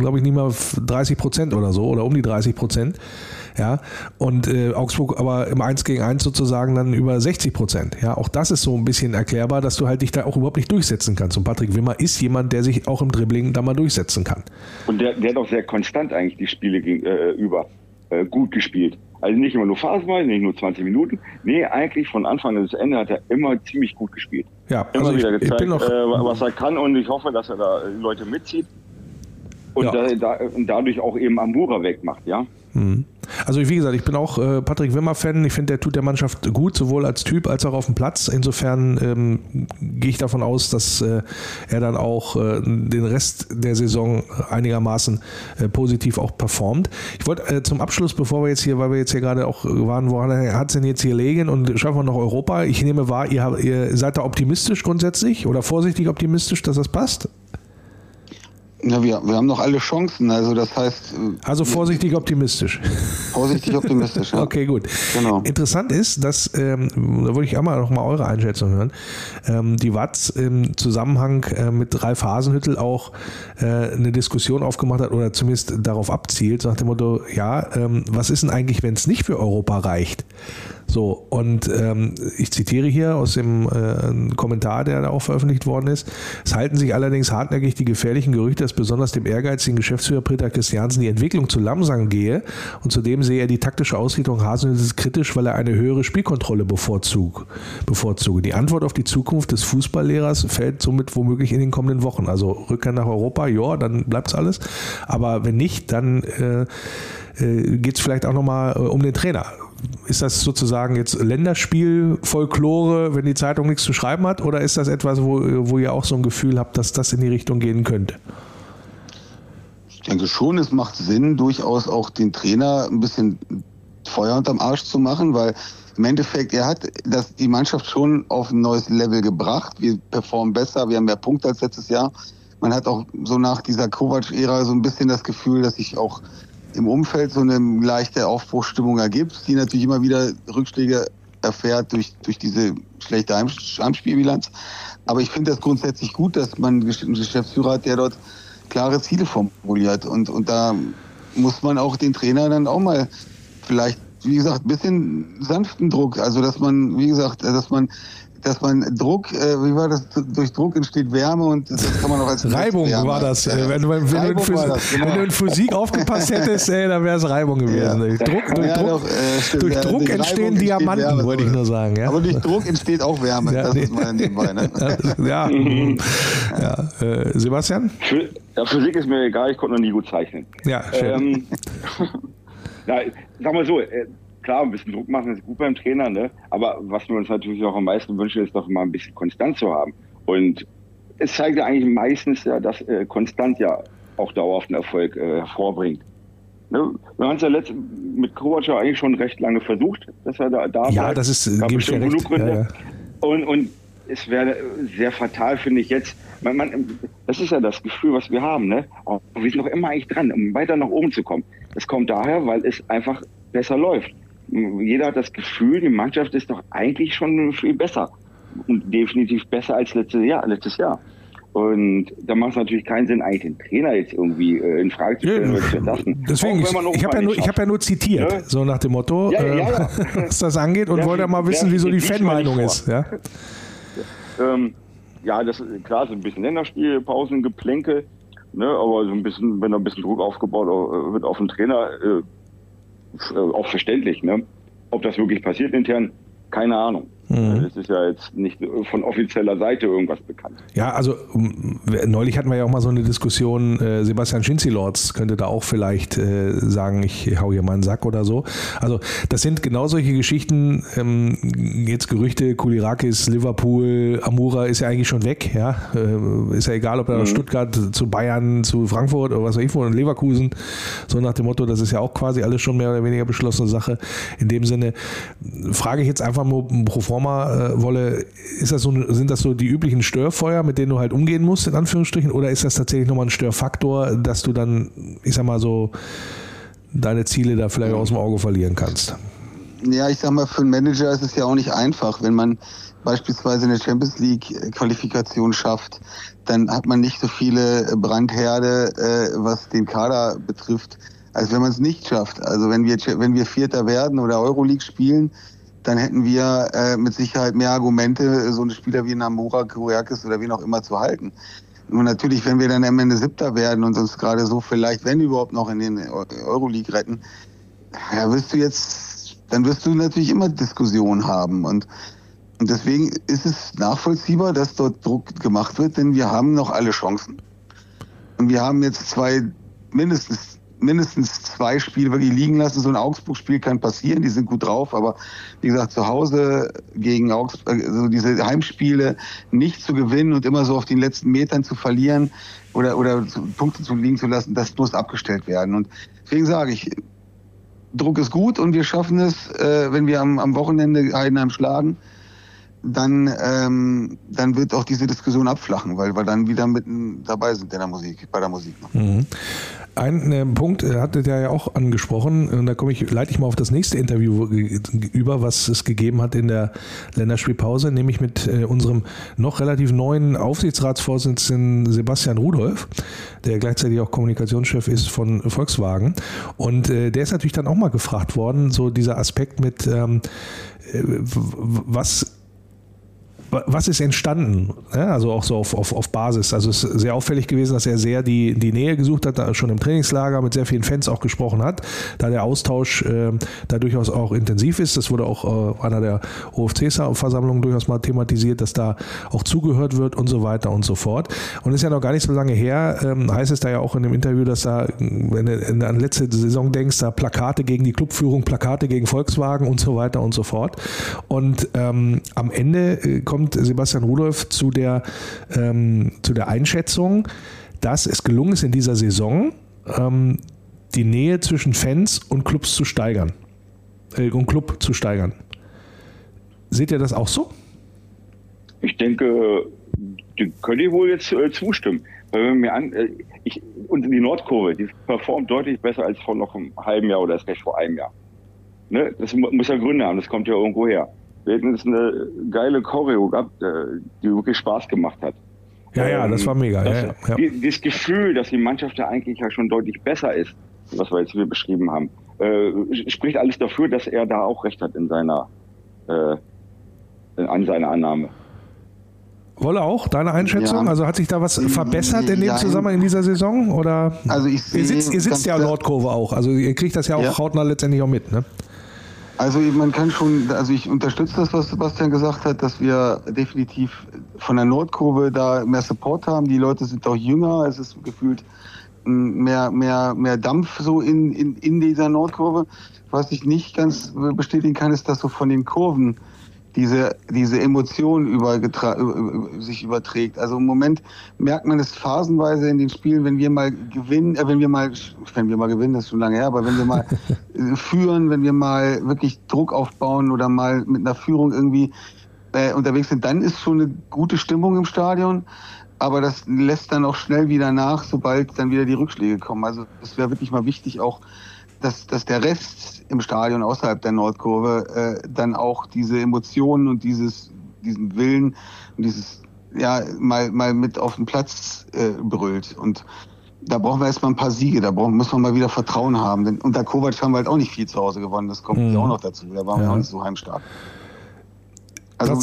Speaker 1: 30% oder so, oder um die 30%. Ja, und Augsburg aber im 1 gegen 1 sozusagen dann über 60%. Ja, auch das ist so ein bisschen erklärbar, dass du halt dich da auch überhaupt nicht durchsetzen kannst. Und Patrick Wimmer ist jemand, der sich auch im Dribbling da mal durchsetzen kann.
Speaker 3: Und der hat auch sehr konstant eigentlich die Spiele über gut gespielt. Also nicht immer nur phasenweise, nicht nur 20 Minuten. Nee, eigentlich von Anfang bis Ende hat er immer ziemlich gut gespielt.
Speaker 1: Ja,
Speaker 3: immer
Speaker 1: also
Speaker 3: wieder gezeigt,
Speaker 1: ich bin noch,
Speaker 3: was er kann, und ich hoffe, dass er da Leute mitzieht und dadurch auch eben Amura wegmacht, ja.
Speaker 1: Also wie gesagt, ich bin auch Patrick Wimmer-Fan. Ich finde, der tut der Mannschaft gut, sowohl als Typ als auch auf dem Platz. Insofern gehe ich davon aus, dass er dann auch den Rest der Saison einigermaßen positiv auch performt. Ich wollte zum Abschluss, bevor wir jetzt hier, weil wir jetzt hier gerade auch waren, woran hat es denn jetzt hier liegen und schaffen wir noch Europa? Ich nehme wahr, ihr seid da optimistisch grundsätzlich oder vorsichtig optimistisch, dass das passt?
Speaker 4: Ja, wir haben noch alle Chancen, also das heißt...
Speaker 1: Also vorsichtig optimistisch.
Speaker 4: Vorsichtig optimistisch, ja.
Speaker 1: Okay, gut.
Speaker 4: Genau.
Speaker 1: Interessant ist, dass, da würde ich auch mal noch mal eure Einschätzung hören, die Watz im Zusammenhang mit Ralf Hasenhüttl auch eine Diskussion aufgemacht hat oder zumindest darauf abzielt, nach dem Motto, ja, was ist denn eigentlich, wenn es nicht für Europa reicht? So, und ich zitiere hier aus dem Kommentar, der da auch veröffentlicht worden ist: Es halten sich allerdings hartnäckig die gefährlichen Gerüchte, dass besonders dem ehrgeizigen Geschäftsführer Peter Christiansen die Entwicklung zu Lamsang gehe, und zudem sehe er die taktische Ausrichtung Hasenhüttls kritisch, weil er eine höhere Spielkontrolle bevorzuge. Die Antwort auf die Zukunft des Fußballlehrers fällt somit womöglich in den kommenden Wochen. Also Rückkehr nach Europa, ja, dann bleibt's alles. Aber wenn nicht, dann geht es vielleicht auch nochmal um den Trainer. Ist das sozusagen jetzt Länderspiel, Folklore, wenn die Zeitung nichts zu schreiben hat, oder ist das etwas, wo ihr auch so ein Gefühl habt, dass das in die Richtung gehen könnte?
Speaker 4: Ich denke schon, es macht Sinn, durchaus auch den Trainer ein bisschen Feuer unterm Arsch zu machen, weil im Endeffekt, er hat die Mannschaft schon auf ein neues Level gebracht. Wir performen besser, wir haben mehr Punkte als letztes Jahr. Man hat auch so nach dieser Kovac-Ära so ein bisschen das Gefühl, dass sich auch im Umfeld so eine leichte Aufbruchsstimmung ergibt, die natürlich immer wieder Rückschläge erfährt durch diese schlechte Heimspielbilanz. Aber ich finde das grundsätzlich gut, dass man einen Geschäftsführer hat, der dort klare Ziele formuliert. Und da muss man auch den Trainer dann auch mal vielleicht, wie gesagt, ein bisschen sanften Druck. Also dass man, wie gesagt, dass man Druck, wie war das? Durch Druck entsteht Wärme, und das kann man auch als
Speaker 1: Reibung
Speaker 4: Wärme.
Speaker 1: war das. Wenn du in Physik aufgepasst hättest, dann wäre es Reibung gewesen.
Speaker 4: Ja.
Speaker 1: Durch Druck entstehen Diamanten,
Speaker 4: Wärme,
Speaker 1: wollte ich nur sagen. Ja?
Speaker 4: Aber durch Druck entsteht auch Wärme.
Speaker 1: Ja,
Speaker 4: das ist mal nebenbei. Ne?
Speaker 1: Sebastian?
Speaker 3: Physik ist mir egal, ich konnte noch nie gut zeichnen.
Speaker 1: Ja, schön.
Speaker 3: Sag mal so, klar, ein bisschen Druck machen ist gut beim Trainer, ne? Aber was wir uns natürlich auch am meisten wünschen, ist doch mal ein bisschen Konstanz zu haben. Und es zeigt ja eigentlich meistens ja, dass Konstant ja auch dauerhaften Erfolg hervorbringt. Ne? Wir haben es ja mit Kovac ja eigentlich schon recht lange versucht, dass er da bleibt.
Speaker 1: Ja, das ist, gebe ich dir recht.
Speaker 3: Genug Gründe.
Speaker 1: Ja.
Speaker 3: Und es wäre sehr fatal, finde ich jetzt. Das ist ja das Gefühl, was wir haben, ne? Wir sind noch immer eigentlich dran, um weiter nach oben zu kommen. Das kommt daher, weil es einfach besser läuft. Jeder hat das Gefühl, die Mannschaft ist doch eigentlich schon viel besser. Und definitiv besser als letztes Jahr. Und da macht es natürlich keinen Sinn, eigentlich den Trainer jetzt irgendwie in Frage zu stellen oder zu entlassen.
Speaker 1: Deswegen, ich habe ja nur zitiert, so nach dem Motto, was das angeht, und wollte mal wissen, wieso die Fanmeinung ist. Ja?
Speaker 3: Das ist klar, so ein bisschen Länderspiel, Pausen, Geplänkel, ne, aber so ein bisschen, wenn da ein bisschen Druck aufgebaut wird auf den Trainer, auch verständlich, ne? Ob das wirklich passiert intern, keine Ahnung. Es ist ja jetzt nicht von offizieller Seite irgendwas bekannt.
Speaker 1: Ja, also neulich hatten wir ja auch mal so eine Diskussion, Sebastian Schinzilorz könnte da auch vielleicht sagen, ich hau hier mal einen Sack oder so. Also das sind genau solche Geschichten, jetzt Gerüchte, Koulirakis, Liverpool, Amura ist ja eigentlich schon weg, ja. Ist ja egal, ob er nach Stuttgart, zu Bayern, zu Frankfurt oder was weiß ich wo, in Leverkusen, so nach dem Motto, das ist ja auch quasi alles schon mehr oder weniger beschlossene Sache. In dem Sinne frage ich jetzt einfach nur pro forma, Wolle, sind das so die üblichen Störfeuer, mit denen du halt umgehen musst, in Anführungsstrichen, oder ist das tatsächlich nochmal ein Störfaktor, dass du dann, ich sag mal so, deine Ziele da vielleicht aus dem Auge verlieren kannst?
Speaker 4: Ja, ich sag mal, für einen Manager ist es ja auch nicht einfach, wenn man beispielsweise eine Champions League Qualifikation schafft, dann hat man nicht so viele Brandherde, was den Kader betrifft, als wenn man es nicht schafft. Also wenn wir Vierter werden oder Euroleague spielen, dann hätten wir mit Sicherheit mehr Argumente, so eine Spieler wie Namura, Koulirakis oder wen auch immer zu halten. Nur natürlich, wenn wir dann am Ende Siebter werden und uns gerade so vielleicht, wenn überhaupt noch in den Euroleague retten, dann wirst du natürlich immer Diskussionen haben. Und deswegen ist es nachvollziehbar, dass dort Druck gemacht wird, denn wir haben noch alle Chancen. Und wir haben jetzt mindestens zwei Spiele wirklich liegen lassen. So ein Augsburg-Spiel kann passieren, die sind gut drauf, aber wie gesagt, zu Hause gegen Augsburg, also diese Heimspiele nicht zu gewinnen und immer so auf den letzten Metern zu verlieren oder Punkte zu liegen zu lassen, das muss abgestellt werden. Und deswegen sage ich, Druck ist gut und wir schaffen es, wenn wir am Wochenende Heidenheim schlagen, dann wird auch diese Diskussion abflachen, weil wir dann wieder mitten dabei sind bei der Musik.
Speaker 1: Mhm. Ein Punkt hattet ihr ja auch angesprochen, und da leite ich mal auf das nächste Interview über, was es gegeben hat in der Länderspielpause, nämlich mit unserem noch relativ neuen Aufsichtsratsvorsitzenden Sebastian Rudolph, der gleichzeitig auch Kommunikationschef ist von Volkswagen. Und der ist natürlich dann auch mal gefragt worden, so dieser Aspekt mit, was ist entstanden? Ja, also auch so auf Basis. Also es ist sehr auffällig gewesen, dass er sehr die Nähe gesucht hat, schon im Trainingslager mit sehr vielen Fans auch gesprochen hat, da der Austausch da durchaus auch intensiv ist. Das wurde auch einer der OFC-Versammlungen durchaus mal thematisiert, dass da auch zugehört wird und so weiter und so fort. Und ist ja noch gar nicht so lange her, heißt es da ja auch in dem Interview, dass da, wenn du an letzte Saison denkst, da Plakate gegen die Clubführung, Plakate gegen Volkswagen und so weiter und so fort. Und am Ende kommt Sebastian Rudolph zu der Einschätzung, dass es gelungen ist in dieser Saison, die Nähe zwischen Fans und Clubs zu steigern. Club zu steigern. Seht ihr das auch so?
Speaker 3: Ich denke, die können die wohl jetzt zustimmen. Weil wenn wir und die Nordkurve, die performt deutlich besser als vor noch einem halben Jahr oder erst recht vor einem Jahr. Ne? Das muss ja Gründe haben, das kommt ja irgendwo her. Wir hätten jetzt eine geile Choreo gehabt, die wirklich Spaß gemacht hat.
Speaker 1: Ja, das war mega.
Speaker 3: Das Gefühl, dass die Mannschaft ja eigentlich ja schon deutlich besser ist, was wir jetzt hier beschrieben haben, spricht alles dafür, dass er da auch recht hat an seiner Annahme.
Speaker 1: Wolle auch, deine Einschätzung? Ja. Also hat sich da was verbessert in dem Zusammenhang in dieser Saison? Oder? Also ihr sitzt ja Nordkurve auch, also ihr kriegt das ja auch hautnah letztendlich auch mit, ne?
Speaker 4: Also man kann schon, also ich unterstütze das, was Sebastian gesagt hat, dass wir definitiv von der Nordkurve da mehr Support haben. Die Leute sind auch jünger, es ist gefühlt mehr Dampf so in dieser Nordkurve. Was ich nicht ganz bestätigen kann, ist, dass so von den Kurven diese Emotion sich überträgt. Also im Moment merkt man es phasenweise in den Spielen, wenn wir mal gewinnen, wenn wir mal gewinnen, das ist schon lange her, aber wenn wir mal führen, wenn wir mal wirklich Druck aufbauen oder mal mit einer Führung irgendwie unterwegs sind, dann ist schon eine gute Stimmung im Stadion. Aber das lässt dann auch schnell wieder nach, sobald dann wieder die Rückschläge kommen. Also es wäre wirklich mal wichtig auch, dass der Rest im Stadion außerhalb der Nordkurve dann auch diese Emotionen und diesen Willen und dieses mal mit auf den Platz brüllt. Und da brauchen wir erstmal ein paar Siege, muss man mal wieder Vertrauen haben. Denn unter Kovac haben wir halt auch nicht viel zu Hause gewonnen, das kommt ja auch noch dazu. Da waren wir auch nicht so heimstark. Also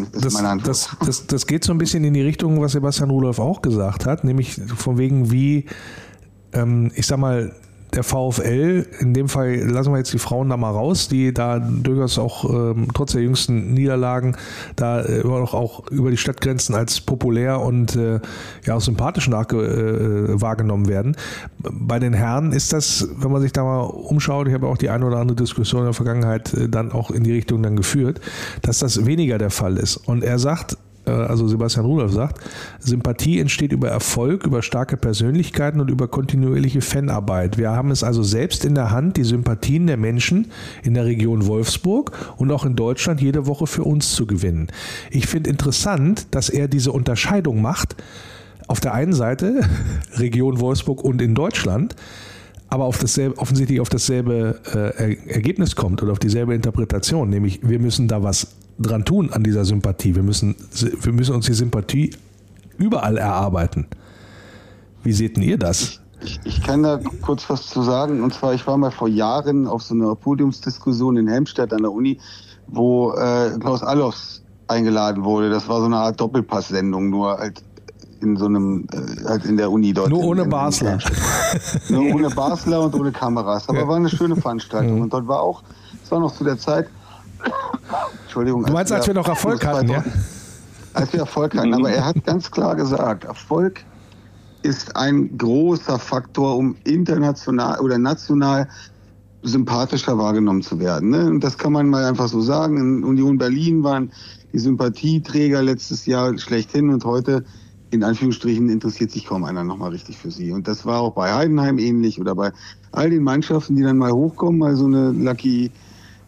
Speaker 1: das geht so ein bisschen in die Richtung, was Sebastian Rudolph auch gesagt hat, nämlich von wegen wie, ich sag mal, der VfL, in dem Fall lassen wir jetzt die Frauen da mal raus, die da durchaus auch trotz der jüngsten Niederlagen da immer noch auch über die Stadtgrenzen als populär und auch sympathisch wahrgenommen werden. Bei den Herren ist das, wenn man sich da mal umschaut, ich habe auch die eine oder andere Diskussion in der Vergangenheit dann auch in die Richtung dann geführt, dass das weniger der Fall ist. Und er sagt, also Sebastian Rudolph sagt, Sympathie entsteht über Erfolg, über starke Persönlichkeiten und über kontinuierliche Fanarbeit. Wir haben es also selbst in der Hand, die Sympathien der Menschen in der Region Wolfsburg und auch in Deutschland jede Woche für uns zu gewinnen. Ich finde interessant, dass er diese Unterscheidung macht, auf der einen Seite Region Wolfsburg und in Deutschland, aber offensichtlich auf dasselbe Ergebnis kommt oder auf dieselbe Interpretation, nämlich wir müssen da was dran tun an dieser Sympathie. Wir müssen uns die Sympathie überall erarbeiten. Wie seht denn ihr das?
Speaker 4: Ich kann da kurz was zu sagen. Und zwar, ich war mal vor Jahren auf so einer Podiumsdiskussion in Helmstedt an der Uni, wo Klaus Allofs eingeladen wurde. Das war so eine Art Doppelpass-Sendung, nur halt in so einem, halt in der Uni dort.
Speaker 1: Nur ohne Basler.
Speaker 4: Nur ohne Basler und ohne Kameras. Aber war eine schöne Veranstaltung. Und dort war auch, es war noch zu der Zeit, Entschuldigung.
Speaker 1: Du meinst, als wir noch Erfolg hatten, ja?
Speaker 4: Als wir Erfolg hatten. Aber er hat ganz klar gesagt, Erfolg ist ein großer Faktor, um international oder national sympathischer wahrgenommen zu werden. Ne? Und das kann man mal einfach so sagen. In Union Berlin waren die Sympathieträger letztes Jahr schlechthin und heute, in Anführungsstrichen, interessiert sich kaum einer nochmal richtig für sie. Und das war auch bei Heidenheim ähnlich oder bei all den Mannschaften, die dann mal hochkommen, mal so eine Lucky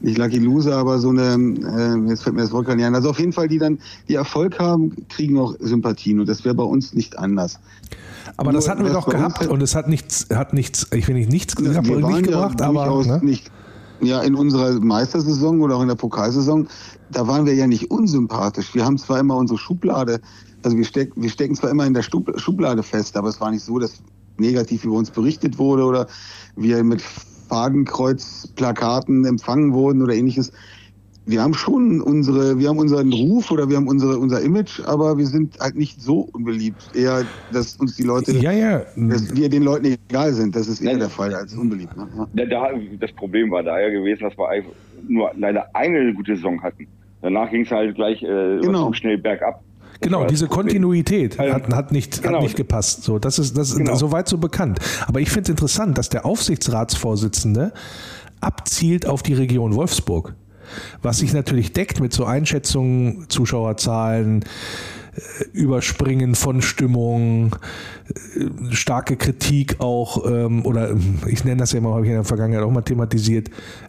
Speaker 4: nicht Lucky Loser, aber so eine, jetzt fällt mir das Wort gar nicht ein. Also auf jeden Fall, die Erfolg haben, kriegen auch Sympathien und das wäre bei uns nicht anders.
Speaker 1: Aber das hatten wir doch gehabt und es hat nichts, ich will nichts gesagt oder nicht gebracht, aber ne?
Speaker 4: Nicht, ja, in unserer Meistersaison oder auch in der Pokalsaison, da waren wir ja nicht unsympathisch. Wir haben zwar immer unsere Schublade, also wir stecken zwar immer in der Schublade fest, aber es war nicht so, dass negativ über uns berichtet wurde oder wir mit Fadenkreuzplakaten empfangen wurden oder ähnliches. Wir haben schon unseren Ruf oder wir haben unser Image, aber wir sind halt nicht so unbeliebt. Eher, dass uns die Leute, dass wir den Leuten egal sind. Das ist eher der Fall als unbeliebt. Ne?
Speaker 3: Ja. Das Problem war daher gewesen, dass wir einfach nur leider eine gute Saison hatten. Danach ging es halt gleich so schnell bergab.
Speaker 1: Genau, diese Kontinuität hat nicht gepasst. So, das ist soweit so bekannt. Aber ich finde es interessant, dass der Aufsichtsratsvorsitzende abzielt auf die Region Wolfsburg. Was sich natürlich deckt mit so Einschätzungen, Zuschauerzahlen, Überspringen von Stimmung, starke Kritik auch, oder ich nenne das ja immer, habe ich in der Vergangenheit auch mal thematisiert,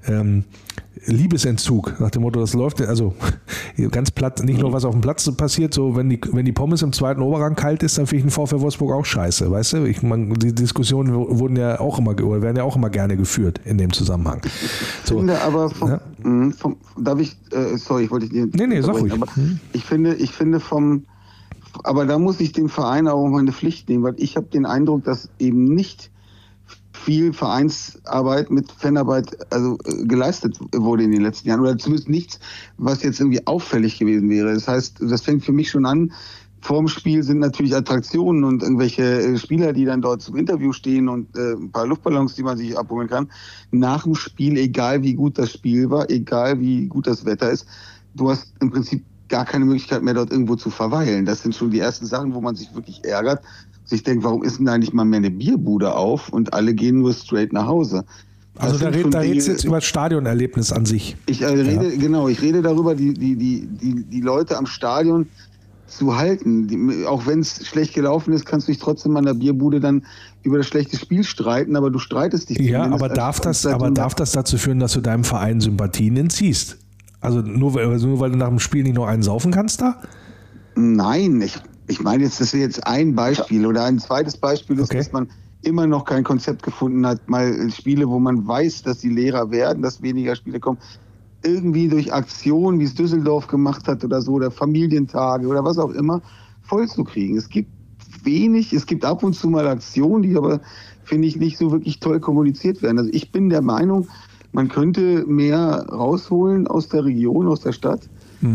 Speaker 1: Liebesentzug, nach dem Motto, das läuft, also ganz platt, nicht nur was auf dem Platz passiert, so wenn die Pommes im zweiten Oberrang kalt ist, dann finde ich den VfL Wolfsburg auch scheiße, weißt du? Die Diskussionen werden ja auch immer gerne geführt in dem Zusammenhang. So,
Speaker 4: ich finde aber darf ich, sorry, ich wollte dich nicht.
Speaker 1: Nee, sag ruhig.
Speaker 4: Aber ich finde aber da muss ich dem Verein auch meine Pflicht nehmen, weil ich habe den Eindruck, dass eben nicht viel Vereinsarbeit mit Fanarbeit geleistet wurde in den letzten Jahren oder zumindest nichts, was jetzt irgendwie auffällig gewesen wäre. Das heißt, das fängt für mich schon an. Vorm Spiel sind natürlich Attraktionen und irgendwelche Spieler, die dann dort zum Interview stehen und ein paar Luftballons, die man sich abholen kann. Nach dem Spiel, egal wie gut das Spiel war, egal wie gut das Wetter ist, du hast im Prinzip gar keine Möglichkeit mehr, dort irgendwo zu verweilen. Das sind schon die ersten Sachen, wo man sich wirklich ärgert. Ich denke, warum ist denn da nicht mal mehr eine Bierbude auf und alle gehen nur straight nach Hause?
Speaker 1: Also da redest du jetzt über das Stadionerlebnis an sich.
Speaker 4: Ich rede darüber, die Leute am Stadion zu halten. Auch wenn es schlecht gelaufen ist, kannst du dich trotzdem an der Bierbude dann über das schlechte Spiel streiten, aber du streitest dich.
Speaker 1: Ja, aber darf das dazu führen, dass du deinem Verein Sympathien entziehst? Also nur weil du nach dem Spiel nicht nur einen saufen kannst da?
Speaker 4: Nein, ich meine jetzt, das ist jetzt ein Beispiel oder ein zweites Beispiel ist, dass man immer noch kein Konzept gefunden hat, mal Spiele, wo man weiß, dass die Lehrer werden, dass weniger Spiele kommen, irgendwie durch Aktionen, wie es Düsseldorf gemacht hat oder so, oder Familientage oder was auch immer, voll zu kriegen. Es gibt ab und zu mal Aktionen, die aber, finde ich, nicht so wirklich toll kommuniziert werden. Also ich bin der Meinung, man könnte mehr rausholen aus der Region, aus der Stadt.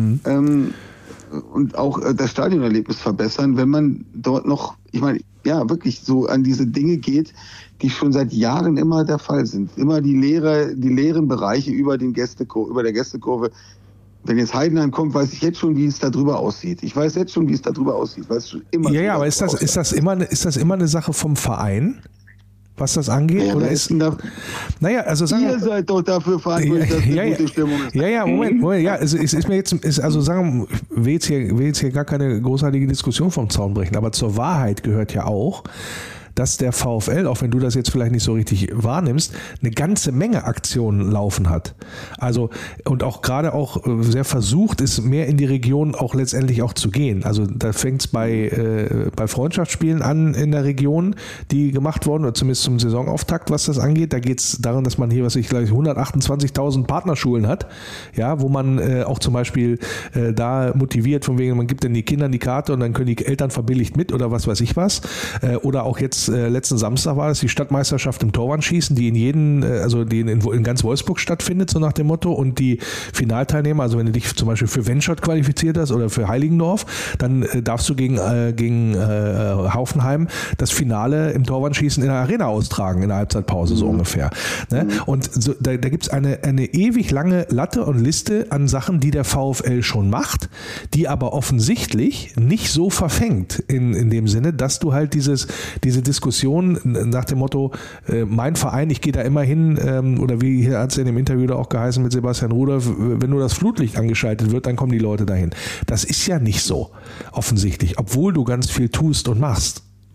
Speaker 4: Und auch das Stadionerlebnis verbessern, wenn man dort noch, ich meine, ja, wirklich so an diese Dinge geht, die schon seit Jahren immer der Fall sind. Immer die leeren Bereiche über der Gästekurve. Wenn jetzt Heidenheim kommt, weiß ich jetzt schon, wie es da drüber aussieht. Ich weiß jetzt schon, wie es da drüber aussieht. Weil es schon immer
Speaker 1: aber ist das immer eine Sache vom Verein? Was das angeht?
Speaker 4: Ja,
Speaker 1: oder ist
Speaker 4: ihr seid doch dafür verantwortlich, dass eine gute Stimmung ist.
Speaker 1: Moment. Ja, es ist mir jetzt, will jetzt hier gar keine großartige Diskussion vom Zaun brechen, aber zur Wahrheit gehört ja auch, dass der VfL, auch wenn du das jetzt vielleicht nicht so richtig wahrnimmst, eine ganze Menge Aktionen laufen hat. Also, und auch gerade auch sehr versucht ist, mehr in die Region auch letztendlich auch zu gehen. Also da fängt es bei Freundschaftsspielen an in der Region, die gemacht wurden, oder zumindest zum Saisonauftakt, was das angeht. Da geht es darum, dass man hier, 128.000 Partnerschulen hat, ja, wo man auch zum Beispiel da motiviert, von wegen, man gibt dann die Kindern die Karte und dann können die Eltern verbilligt mit oder was weiß ich was. Oder auch jetzt letzten Samstag war es die Stadtmeisterschaft im Torwandschießen, die in ganz Wolfsburg stattfindet, so nach dem Motto. Und die Finalteilnehmer, also wenn du dich zum Beispiel für Wenschert qualifiziert hast oder für Heiligendorf, dann darfst du gegen Haufenheim das Finale im Torwandschießen in der Arena austragen, in der Halbzeitpause so ungefähr. Ne? Und so, da gibt es eine ewig lange Latte und Liste an Sachen, die der VfL schon macht, die aber offensichtlich nicht so verfängt in dem Sinne, dass du halt diese Diskussion nach dem Motto, mein Verein, ich gehe da immer hin, oder wie hier hat es in dem Interview da auch geheißen mit Sebastian Rudolph, wenn nur das Flutlicht angeschaltet wird, dann kommen die Leute dahin. Das ist ja nicht so offensichtlich, obwohl du ganz viel tust und machst.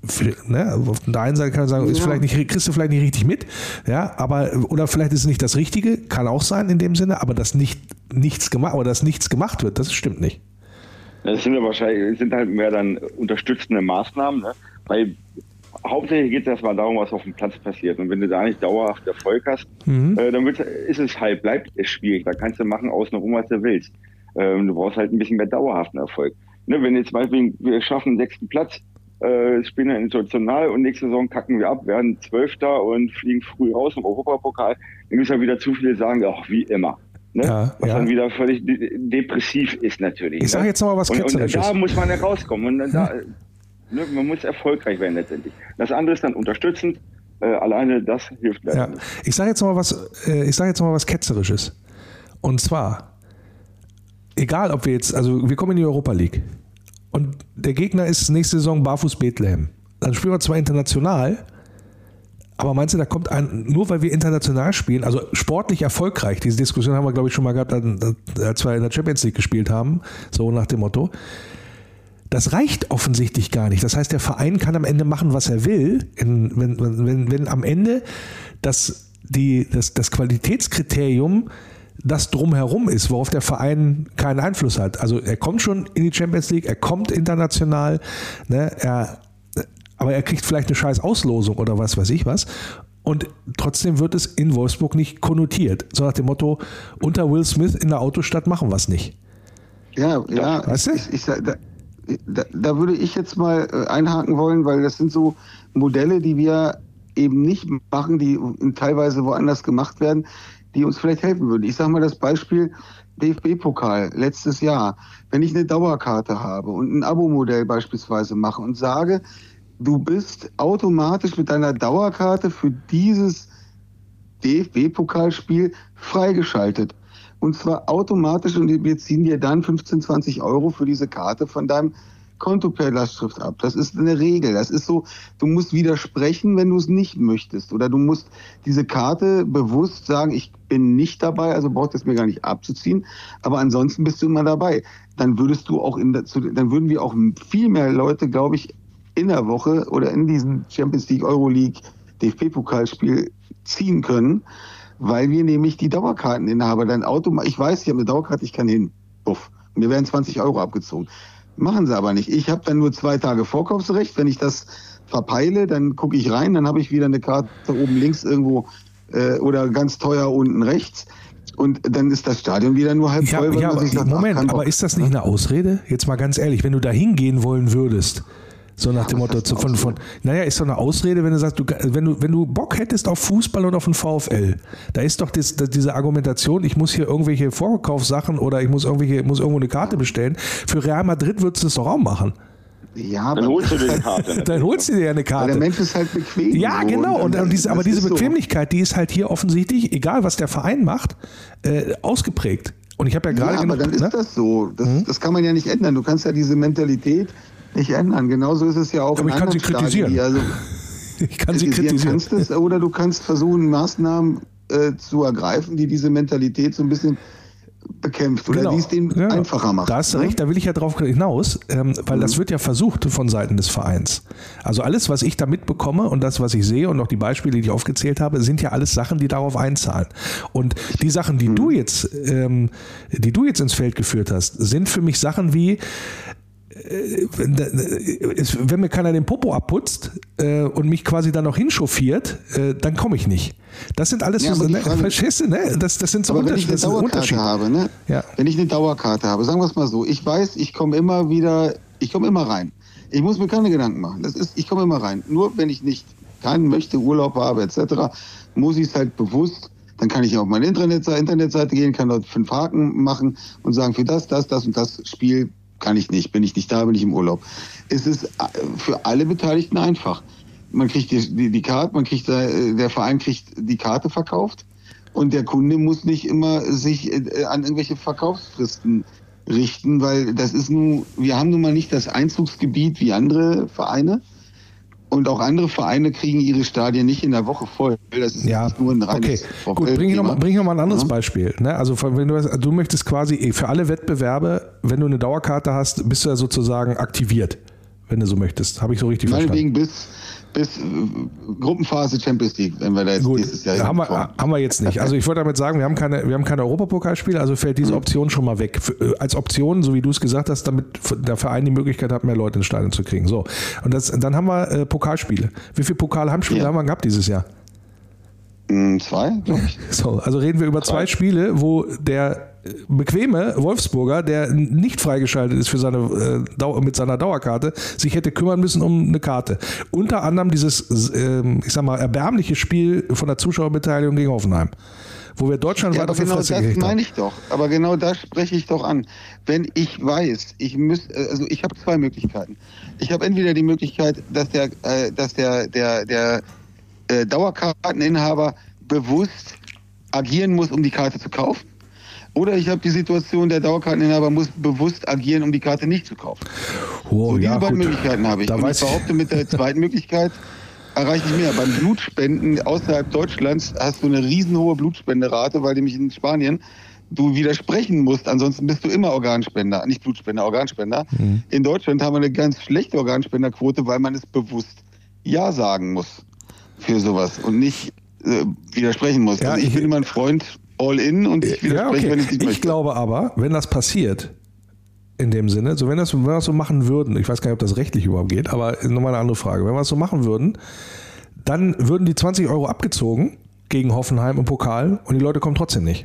Speaker 1: ne, auf der einen Seite kann man sagen, kriegst du vielleicht nicht richtig mit, ja, aber, oder vielleicht ist es nicht das Richtige, kann auch sein in dem Sinne, aber dass nichts gemacht wird, das stimmt nicht.
Speaker 3: Das sind ja wahrscheinlich, halt mehr dann unterstützende Maßnahmen, ne? Weil hauptsächlich geht es erstmal darum, was auf dem Platz passiert. Und wenn du da nicht dauerhaft Erfolg hast, dann bleibt es schwierig. Da kannst du machen außenrum, was du willst. Du brauchst halt ein bisschen mehr dauerhaften Erfolg. Ne, wenn jetzt meinetwegen wir schaffen den 6. Platz, spielen dann international und nächste Saison kacken wir ab, werden 12. und fliegen früh raus im Europapokal, dann gibt es ja wieder zu viele, die sagen, ach, wie immer. Ne? Was dann wieder völlig depressiv ist natürlich.
Speaker 1: Ich sage jetzt noch mal was Ketzerisches.
Speaker 3: Und da muss man herauskommen. Und man muss erfolgreich werden letztendlich. Das andere ist dann unterstützend. Alleine das hilft leider nicht.
Speaker 1: Ich sage jetzt noch mal was Ketzerisches. Und zwar, egal ob wir kommen in die Europa League und der Gegner ist nächste Saison Barfuß Bethlehem. Dann spielen wir zwar international, aber meinst du, da kommt nur weil wir international spielen, also sportlich erfolgreich, diese Diskussion haben wir, glaube ich, schon mal gehabt, als wir in der Champions League gespielt haben, so nach dem Motto. Das reicht offensichtlich gar nicht. Das heißt, der Verein kann am Ende machen, was er will, wenn am Ende das Qualitätskriterium das drumherum ist, worauf der Verein keinen Einfluss hat. Also er kommt schon in die Champions League, er kommt international, ne, aber er kriegt vielleicht eine scheiß Auslosung oder was weiß ich was. Und trotzdem wird es in Wolfsburg nicht konnotiert. So nach dem Motto, unter Will Smith in der Autostadt machen wir es nicht.
Speaker 4: Ja,
Speaker 1: weißt du?
Speaker 4: Da würde ich jetzt mal einhaken wollen, weil das sind so Modelle, die wir eben nicht machen, die teilweise woanders gemacht werden, die uns vielleicht helfen würden. Ich sage mal das Beispiel DFB-Pokal letztes Jahr. Wenn ich eine Dauerkarte habe und ein Abo-Modell beispielsweise mache und sage, du bist automatisch mit deiner Dauerkarte für dieses DFB-Pokalspiel freigeschaltet. Und zwar automatisch, und wir ziehen dir dann 15, 20 Euro für diese Karte von deinem Konto per Lastschrift ab. Das ist eine Regel. Das ist so, du musst widersprechen, wenn du es nicht möchtest. Oder du musst diese Karte bewusst sagen, ich bin nicht dabei, also braucht es mir gar nicht abzuziehen. Aber ansonsten bist du immer dabei. Dann würdest du auch dann würden wir auch viel mehr Leute, glaube ich, in der Woche oder in diesem Champions League, Euroleague, DFB-Pokalspiel ziehen können, weil wir nämlich die Dauerkarteninhaber dann automatisch, ich weiß, ich habe eine Dauerkarte, ich kann hin. Puff. Mir werden 20 Euro abgezogen. Machen sie aber nicht. Ich habe dann nur 2 Tage Vorkaufsrecht. Wenn ich das verpeile, dann gucke ich rein, dann habe ich wieder eine Karte oben links irgendwo oder ganz teuer unten rechts. Und dann ist das Stadion wieder nur halb voll.
Speaker 1: Moment, aber ist das nicht eine Ausrede? Jetzt mal ganz ehrlich, wenn du da hingehen wollen würdest, so nach dem Motto ist doch eine Ausrede, wenn du sagst, wenn du Bock hättest auf Fußball und auf den VfL, da ist doch diese Argumentation, ich muss hier irgendwelche Vorkaufssachen oder ich muss irgendwo eine Karte bestellen. Für Real Madrid würdest du das doch auch machen.
Speaker 4: Ja,
Speaker 3: dann holst du dir eine Karte.
Speaker 1: Dann holst du dir eine Karte.
Speaker 4: Der Mensch ist halt bequem.
Speaker 1: Ja, genau. Aber diese Bequemlichkeit, die ist halt hier offensichtlich, egal was der Verein macht, ausgeprägt. Und ich habe ja gerade
Speaker 4: aber dann ist das so. Das kann man ja nicht ändern. Du kannst ja diese Mentalität nicht ändern. Genauso ist es ja auch.
Speaker 1: Aber ich kann sie kritisieren. Ich kann sie kritisieren.
Speaker 4: Oder du kannst versuchen, Maßnahmen zu ergreifen, die diese Mentalität so ein bisschen bekämpft oder die es denen einfacher macht.
Speaker 1: Da hast du recht, da will ich ja drauf hinaus, weil das wird ja versucht von Seiten des Vereins. Also alles, was ich da mitbekomme und das, was ich sehe und auch die Beispiele, die ich aufgezählt habe, sind ja alles Sachen, die darauf einzahlen. Und die Sachen, die du jetzt ins Feld geführt hast, sind für mich Sachen wie wenn mir keiner den Popo abputzt und mich quasi dann noch hinchauffiert, dann komme ich nicht. Das sind alles so, verstehst du, ne? Das sind so
Speaker 4: Wenn ich eine Dauerkarte habe, ne? Ja. Wenn ich eine Dauerkarte habe, sagen wir es mal so, ich weiß, ich komme immer rein. Ich muss mir keine Gedanken machen. Ich komme immer rein. Nur wenn ich nicht möchte, Urlaub habe, etc., muss ich es halt bewusst. Dann kann ich auf meine Internetseite gehen, kann dort 5 Haken machen und sagen, für das und das Spiel kann ich nicht, bin ich nicht da, bin ich im Urlaub. Es ist für alle Beteiligten einfach. Man kriegt die Karte, der Verein kriegt die Karte verkauft und der Kunde muss nicht immer sich an irgendwelche Verkaufsfristen richten, weil wir haben nun mal nicht das Einzugsgebiet wie andere Vereine. Und auch andere Vereine kriegen ihre Stadien nicht in der Woche voll. Das ist nicht nur ein reines
Speaker 1: Gut, bring ich noch mal ein anderes Beispiel. Ne? Also wenn du möchtest quasi für alle Wettbewerbe, wenn du eine Dauerkarte hast, bist du ja sozusagen aktiviert. wenn du so möchtest. Habe ich so richtig verstanden?
Speaker 4: Meinetwegen bis Gruppenphase Champions League, wenn wir da jetzt dieses Jahr
Speaker 1: haben wir jetzt nicht. Also ich wollte damit sagen, wir haben keine Europapokalspiele, also fällt diese Option schon mal weg. Als Option, so wie du es gesagt hast, damit der Verein die Möglichkeit hat, mehr Leute ins Stadion zu kriegen. So. Und dann haben wir Pokalspiele. Wie viele Pokal-Heimspiele haben wir gehabt dieses Jahr?
Speaker 4: 2, glaube ich.
Speaker 1: So, also reden wir über 2 Spiele, wo der bequeme Wolfsburger, der nicht freigeschaltet ist für mit seiner Dauerkarte, sich hätte kümmern müssen um eine Karte. Unter anderem dieses, erbärmliche Spiel von der Zuschauerbeteiligung gegen Hoffenheim, wo wir deutschlandweit auf die Fresse gekriegt haben.
Speaker 4: Das meine ich doch. Aber genau das spreche ich doch an. Wenn ich weiß, ich habe 2 Möglichkeiten. Ich habe entweder die Möglichkeit, dass der Dauerkarteninhaber bewusst agieren muss, um die Karte zu kaufen. Oder ich habe die Situation, der Dauerkarteninhaber muss bewusst agieren, um die Karte nicht zu kaufen. Diese beiden Möglichkeiten habe ich. Und ich behaupte, mit der zweiten Möglichkeit erreiche ich mehr. Beim Blutspenden außerhalb Deutschlands hast du eine riesenhohe Blutspenderate, weil nämlich in Spanien du widersprechen musst, ansonsten bist du immer Organspender, nicht Blutspender, Organspender. Mhm. In Deutschland haben wir eine ganz schlechte Organspenderquote, weil man es bewusst Ja sagen muss für sowas und nicht widersprechen muss.
Speaker 1: Ja,
Speaker 4: also ich bin immer ein Freund all in und ich widerspreche, wenn ich nicht möchte.
Speaker 1: Ich glaube aber, wenn das passiert, in dem Sinne, so wenn wir das so machen würden, ich weiß gar nicht, ob das rechtlich überhaupt geht, aber nochmal eine andere Frage, wenn wir es so machen würden, dann würden die 20 € abgezogen gegen Hoffenheim im Pokal und die Leute kommen trotzdem nicht.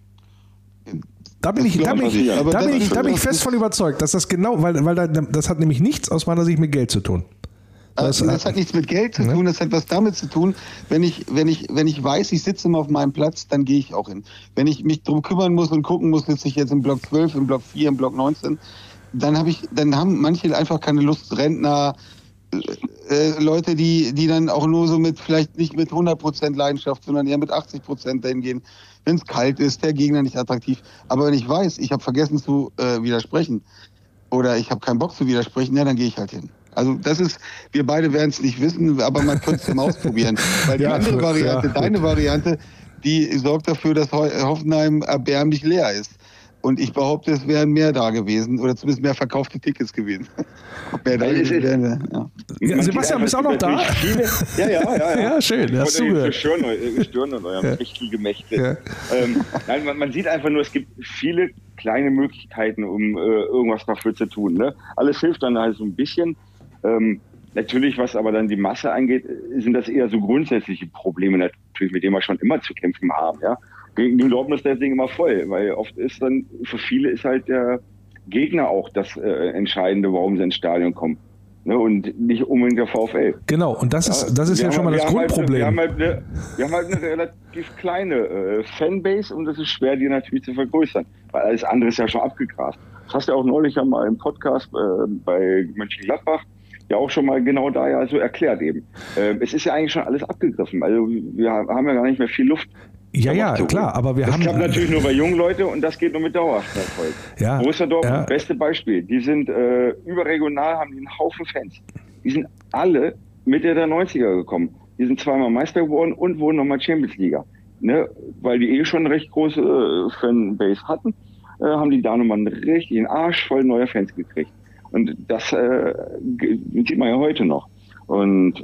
Speaker 1: Da bin ich fest von überzeugt, dass das genau, weil das hat nämlich nichts aus meiner Sicht mit Geld zu tun.
Speaker 4: Das hat nichts mit Geld zu tun, das hat was damit zu tun, wenn ich weiß, ich sitze immer auf meinem Platz, dann gehe ich auch hin. Wenn ich mich drum kümmern muss und gucken muss, sitze ich jetzt im Block 12, im Block 4, im Block 19, dann haben manche einfach keine Lust, Rentner, Leute, die dann auch nur so vielleicht nicht mit 100% Leidenschaft, sondern eher mit 80% dahin gehen, wenn es kalt ist, der Gegner nicht attraktiv. Aber wenn ich weiß, ich habe vergessen zu widersprechen oder ich habe keinen Bock zu widersprechen, ja, dann gehe ich halt hin. Also das ist, wir beide werden es nicht wissen, aber man könnte es mal ausprobieren. Weil die andere Variante, deine Variante, die sorgt dafür, dass Hoffenheim erbärmlich leer ist. Und ich behaupte, es wären mehr da gewesen oder zumindest mehr verkaufte Tickets gewesen.
Speaker 1: Sebastian, bist du auch noch da? Ja, schön.
Speaker 3: Das ist wir stören in eurem Richtelgemächte. Ja. Nein, man sieht einfach nur, es gibt viele kleine Möglichkeiten, um irgendwas dafür zu tun. Ne? Alles hilft dann halt so ein bisschen. Natürlich, was aber dann die Masse angeht, sind das eher so grundsätzliche Probleme natürlich, mit denen wir schon immer zu kämpfen haben. Ja? Gegen Dortmund ist das Ding immer voll, weil oft ist dann, für viele ist halt der Gegner auch das Entscheidende, warum sie ins Stadion kommen. Ne? Und nicht unbedingt der VfL.
Speaker 1: Genau, und das ist ja schon mal das Grundproblem.
Speaker 3: Wir haben halt eine relativ kleine Fanbase und es ist schwer, die natürlich zu vergrößern, weil alles andere ist ja schon abgegrast. Das hast du ja auch neulich ja mal im Podcast bei Mönchengladbach ja auch schon mal genau da ja so erklärt eben. Es ist ja eigentlich schon alles abgegriffen, also wir haben ja gar nicht mehr viel Luft.
Speaker 1: Ja, klar, aber das
Speaker 3: klappt natürlich nur bei jungen Leuten und das geht nur mit dauerhaftem Erfolg.
Speaker 1: Ja,
Speaker 3: Borussia Dortmund, beste Beispiel. Die sind überregional, haben die einen Haufen Fans. Die sind alle Mitte der 90er gekommen. Die sind zweimal Meister geworden und wurden nochmal Champions League. Ne? Weil die schon eine recht große Fanbase hatten, haben die da nochmal einen richtigen Arsch voll neuer Fans gekriegt. Und das sieht man ja heute noch. Und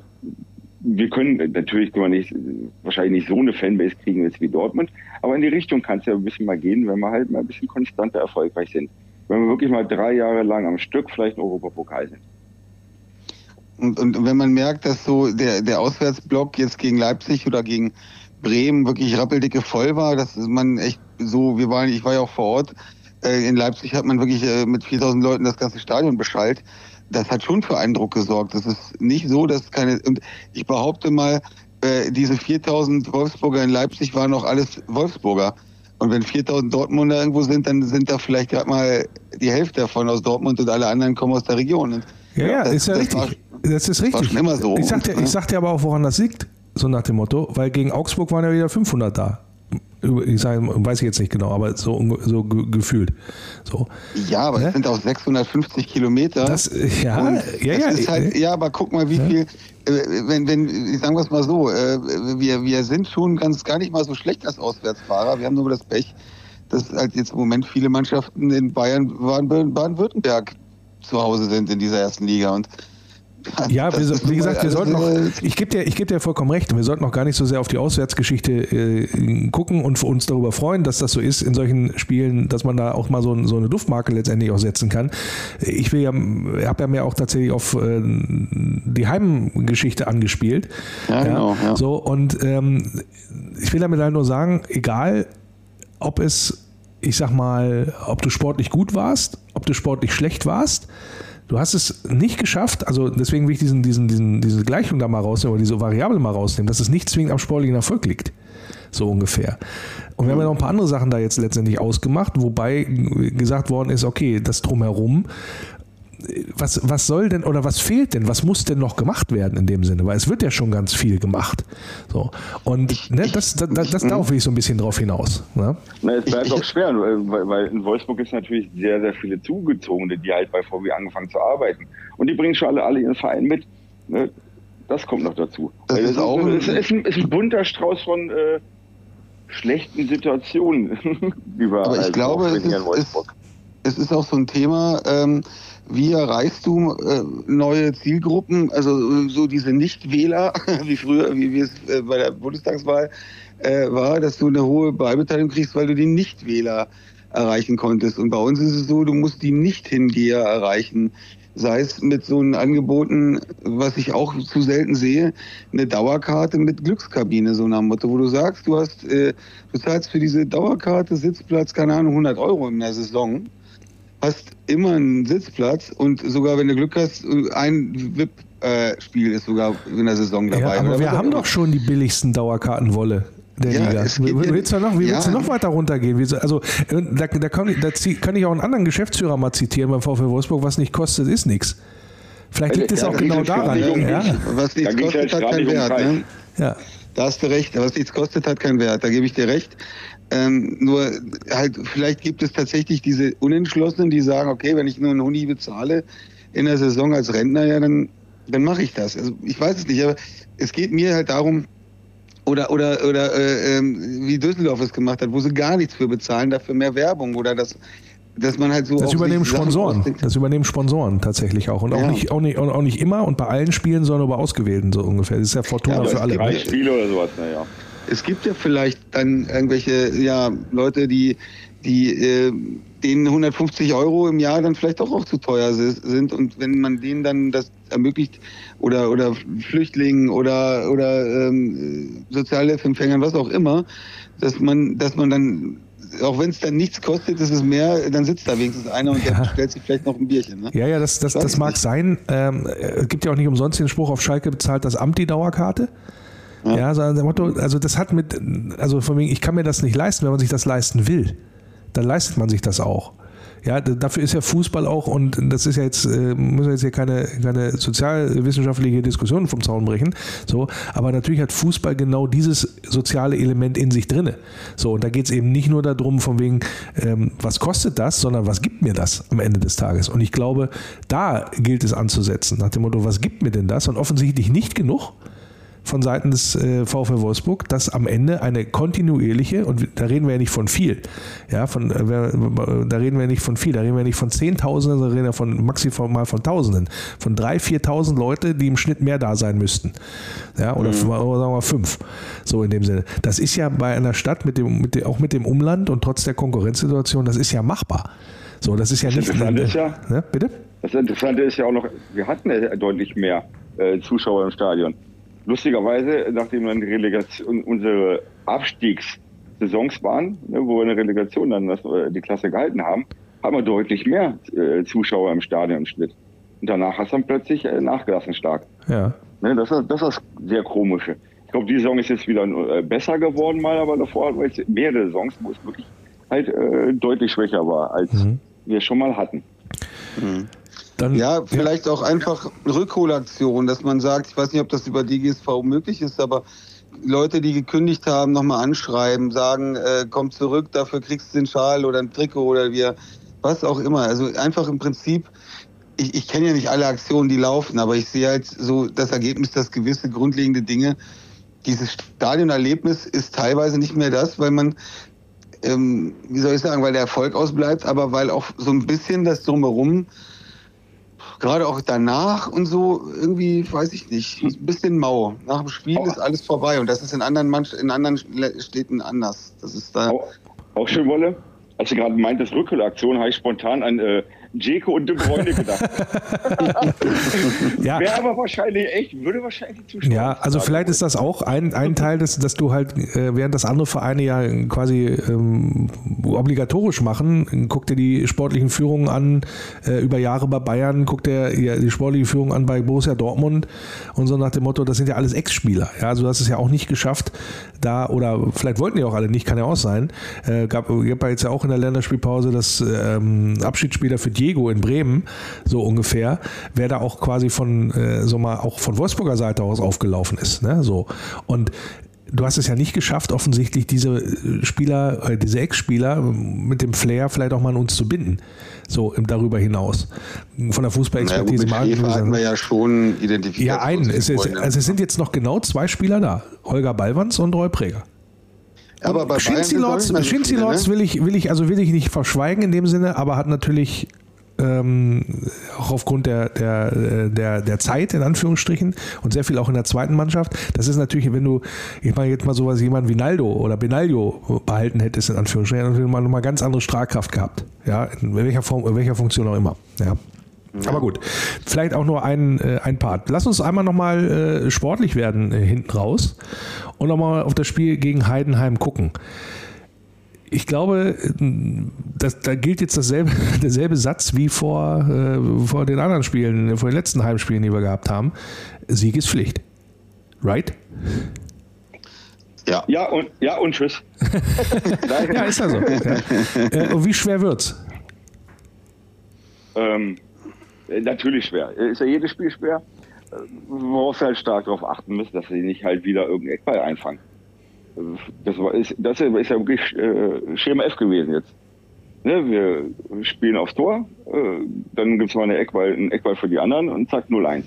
Speaker 3: wahrscheinlich nicht so eine Fanbase kriegen jetzt wie Dortmund, aber in die Richtung kann es ja ein bisschen mal gehen, wenn wir halt mal ein bisschen konstanter erfolgreich sind. Wenn wir wirklich mal 3 Jahre lang am Stück vielleicht ein Europapokal sind.
Speaker 4: Und wenn man merkt, dass so der Auswärtsblock jetzt gegen Leipzig oder gegen Bremen wirklich rappeldicke voll war, dass man echt so, ich war ja auch vor Ort, in Leipzig hat man wirklich mit 4.000 Leuten das ganze Stadion beschallt. Das hat schon für Eindruck gesorgt. Das ist nicht so, dass und ich behaupte mal, diese 4.000 Wolfsburger in Leipzig waren auch alles Wolfsburger. Und wenn 4.000 Dortmunder irgendwo sind, dann sind da vielleicht gerade mal die Hälfte davon aus Dortmund und alle anderen kommen aus der Region. Und
Speaker 1: ist ja richtig. Das ist richtig.
Speaker 4: War schon immer so.
Speaker 1: Ich sag dir aber auch, woran das liegt, so nach dem Motto, weil gegen Augsburg waren ja wieder 500 da. Weiß ich jetzt nicht genau, aber so gefühlt. So.
Speaker 4: Ja, aber es sind auch 650 Kilometer.
Speaker 1: Ist halt,
Speaker 4: aber guck mal, wie viel, wenn sagen wir es mal so, wir sind schon gar nicht mal so schlecht als Auswärtsfahrer. Wir haben nur das Pech, dass halt jetzt im Moment viele Mannschaften in Bayern, Baden-Württemberg zu Hause sind in dieser ersten Liga. Und
Speaker 1: ja, wie gesagt, wir sollten noch, ich gebe dir vollkommen recht, wir sollten noch gar nicht so sehr auf die Auswärtsgeschichte gucken und für uns darüber freuen, dass das so ist in solchen Spielen, dass man da auch mal so eine Duftmarke letztendlich auch setzen kann. Ich habe ja mehr auch tatsächlich auf die Heimgeschichte angespielt.
Speaker 4: Ja, genau. Ja.
Speaker 1: So, und ich will damit halt nur sagen, egal, ob du sportlich gut warst, ob du sportlich schlecht warst, du hast es nicht geschafft, also deswegen will ich diese Gleichung da mal rausnehmen oder diese Variable mal rausnehmen, dass es nicht zwingend am sportlichen Erfolg liegt. So ungefähr. Und wir haben ja noch ein paar andere Sachen da jetzt letztendlich ausgemacht, wobei gesagt worden ist, okay, das Drumherum, was soll denn oder was fehlt denn, was muss denn noch gemacht werden in dem Sinne, weil es wird ja schon ganz viel gemacht. So. Und darauf will ich so ein bisschen drauf hinaus. Ne?
Speaker 3: Na, es bleibt auch schwer, weil in Wolfsburg ist natürlich sehr, sehr viele Zugezogene, die halt bei VW angefangen zu arbeiten. Und die bringen schon alle ihren Verein mit. Ne? Das kommt noch dazu.
Speaker 4: Das ist
Speaker 3: ein bunter Strauß von schlechten Situationen.
Speaker 4: Aber ich glaube, es ist auch so ein Thema, wie erreichst du neue Zielgruppen, also so diese Nichtwähler, wie früher, wie es bei der Bundestagswahl war, dass du eine hohe Wahlbeteiligung kriegst, weil du die Nichtwähler erreichen konntest. Und bei uns ist es so, du musst die Nicht-Hingeher erreichen. Sei es mit so einem Angeboten, was ich auch zu selten sehe, eine Dauerkarte mit Glückskabine, so nach dem Motto, wo du sagst, du zahlst für diese Dauerkarte Sitzplatz, keine Ahnung, 100 € in der Saison. Hast immer einen Sitzplatz und sogar, wenn du Glück hast, ein VIP-Spiel ist sogar in der Saison dabei.
Speaker 1: Ja, aber wir haben doch schon die billigsten Dauerkartenwolle der Liga. Wie willst du noch weiter runtergehen? Also da kann ich auch einen anderen Geschäftsführer mal zitieren beim VfL Wolfsburg, was nicht kostet, ist nichts. Vielleicht liegt es auch genau daran.
Speaker 4: Was nichts kostet, hat keinen Wert. Ne? Ja. Da hast du recht. Was nichts kostet, hat keinen Wert. Da gebe ich dir recht. Nur halt, vielleicht gibt es tatsächlich diese Unentschlossenen, die sagen, okay, wenn ich nur einen Huni bezahle in der Saison als Rentner, ja, dann mache ich das. Also ich weiß es nicht, aber es geht mir halt darum, oder wie Düsseldorf es gemacht hat, wo sie gar nichts für bezahlen, dafür mehr Werbung oder dass man halt so.
Speaker 1: Das übernehmen Sponsoren tatsächlich auch. Und
Speaker 4: ja.
Speaker 1: auch nicht immer und bei allen Spielen, sondern nur bei ausgewählten so ungefähr. Das ist ja Fortuna für alle.
Speaker 3: 3 Spiele oder sowas, naja.
Speaker 4: Es gibt ja vielleicht dann irgendwelche Leute, die denen 150 € im Jahr dann vielleicht auch zu teuer sind. Und wenn man denen dann das ermöglicht, oder Flüchtlingen oder Sozialhilfeempfängern, was auch immer, dass man dann, auch wenn es dann nichts kostet, ist es mehr, dann sitzt da wenigstens einer und der stellt sich vielleicht noch ein Bierchen. Ne?
Speaker 1: Ja, das mag sein. Es gibt ja auch nicht umsonst den Spruch, auf Schalke bezahlt das Amt die Dauerkarte. Ja, also das hat von wegen, ich kann mir das nicht leisten, wenn man sich das leisten will, dann leistet man sich das auch. Ja, dafür ist ja Fußball auch, und das ist ja jetzt, müssen wir jetzt hier keine sozialwissenschaftliche Diskussion vom Zaun brechen, so, aber natürlich hat Fußball genau dieses soziale Element in sich drinne. So, und da geht es eben nicht nur darum, von wegen, was kostet das, sondern was gibt mir das am Ende des Tages? Und ich glaube, da gilt es anzusetzen, nach dem Motto, was gibt mir denn das? Und offensichtlich nicht genug von Seiten des VfL Wolfsburg, dass am Ende eine kontinuierliche, und da reden wir ja nicht von viel, da reden wir nicht von 10.000, da reden wir von maximal von Tausenden, von 3.000, 4.000 Leute, die im Schnitt mehr da sein müssten, ja, oder sagen wir mal 5, so in dem Sinne. Das ist ja bei einer Stadt auch mit dem Umland und trotz der Konkurrenzsituation, das ist ja machbar. So, das ist ja nicht...
Speaker 3: Bitte? Das Interessante ist ja auch noch, wir hatten ja deutlich mehr Zuschauer im Stadion. Lustigerweise, nachdem dann unsere Abstiegssaisons waren, wo wir eine Relegation dann die Klasse gehalten haben, haben wir deutlich mehr Zuschauer im Stadion im Schnitt. Und danach hast du dann plötzlich nachgelassen stark.
Speaker 1: Ja.
Speaker 3: Das ist das sehr Komische. Ich glaube, die Saison ist jetzt wieder besser geworden, mal, aber davor hatten wir jetzt mehrere Saisons, wo es wirklich halt deutlich schwächer war, als wir schon mal hatten.
Speaker 4: Mhm. Vielleicht auch einfach Rückholaktion, dass man sagt, ich weiß nicht, ob das über DGSV möglich ist, aber Leute, die gekündigt haben, nochmal anschreiben, sagen, komm zurück, dafür kriegst du den Schal oder ein Trikot oder was auch immer. Also einfach im Prinzip, ich kenne ja nicht alle Aktionen, die laufen, aber ich sehe halt so das Ergebnis, dass gewisse grundlegende Dinge, dieses Stadionerlebnis ist teilweise nicht mehr das, weil man, weil der Erfolg ausbleibt, aber weil auch so ein bisschen das Drumherum gerade auch danach und so, irgendwie, weiß ich nicht, ein bisschen mau. Nach dem Spiel ist alles vorbei und das ist in anderen Städten anders. Das ist da.
Speaker 3: Auch schön, Wolle. Als du gerade meintest, Rückholaktion, habe ich spontan an Dzeko und De Bruyne gedacht.
Speaker 1: Ja.
Speaker 3: Wäre wahrscheinlich zustimmen.
Speaker 1: Ja, also vielleicht ist das auch ein Teil, dass du halt, während das andere Vereine ja quasi obligatorisch machen, guck dir die sportlichen Führungen an, über Jahre bei Bayern, guck dir die sportliche Führung an bei Borussia Dortmund und so nach dem Motto, das sind ja alles Ex-Spieler. Ja, also du hast es ja auch nicht geschafft, da, oder vielleicht wollten die auch alle nicht, kann ja auch sein. Gab jetzt ja auch in der Länderspielpause das Abschiedsspieler für Diego in Bremen, so ungefähr, wer da auch quasi von Wolfsburger Seite aus aufgelaufen ist. Ne? So. Und du hast es ja nicht geschafft, offensichtlich diese Ex-Spieler mit dem Flair vielleicht auch mal an uns zu binden. So darüber hinaus. Von der Fußballexpertise
Speaker 4: mal. Ja, hatten wir ja schon identifiziert.
Speaker 1: Ja, also es sind jetzt noch genau 2 Spieler da. Holger Ballwanz und Roy Preger.
Speaker 4: Aber bei
Speaker 1: Shinzi Lords will ich nicht verschweigen in dem Sinne, aber hat natürlich auch aufgrund der Zeit in Anführungsstrichen und sehr viel auch in der zweiten Mannschaft. Das ist natürlich, wenn du, ich meine jetzt mal sowas, jemand wie Naldo oder Benaglio behalten hättest in Anführungsstrichen, dann hätte man nochmal ganz andere Strahlkraft gehabt. Ja, in welcher Form, in welcher Funktion auch immer. Ja. Aber gut, vielleicht auch nur ein Part. Lass uns einmal nochmal sportlich werden hinten raus und nochmal auf das Spiel gegen Heidenheim gucken. Ich glaube, da gilt jetzt derselbe Satz wie vor den anderen Spielen, vor den letzten Heimspielen, die wir gehabt haben. Sieg ist Pflicht. Right?
Speaker 3: Ja. Ja und tschüss.
Speaker 1: Ja, ist ja so. Ja. Und wie schwer wird's?
Speaker 3: Natürlich schwer. Ist ja jedes Spiel schwer. Worauf wir halt stark darauf achten müssen, dass sie nicht halt wieder irgendeinen Eckball einfangen. Das ist ja wirklich Schema F gewesen jetzt. Ne, wir spielen aufs Tor, dann gibt es mal einen Eckball für die anderen und zack, 0-1.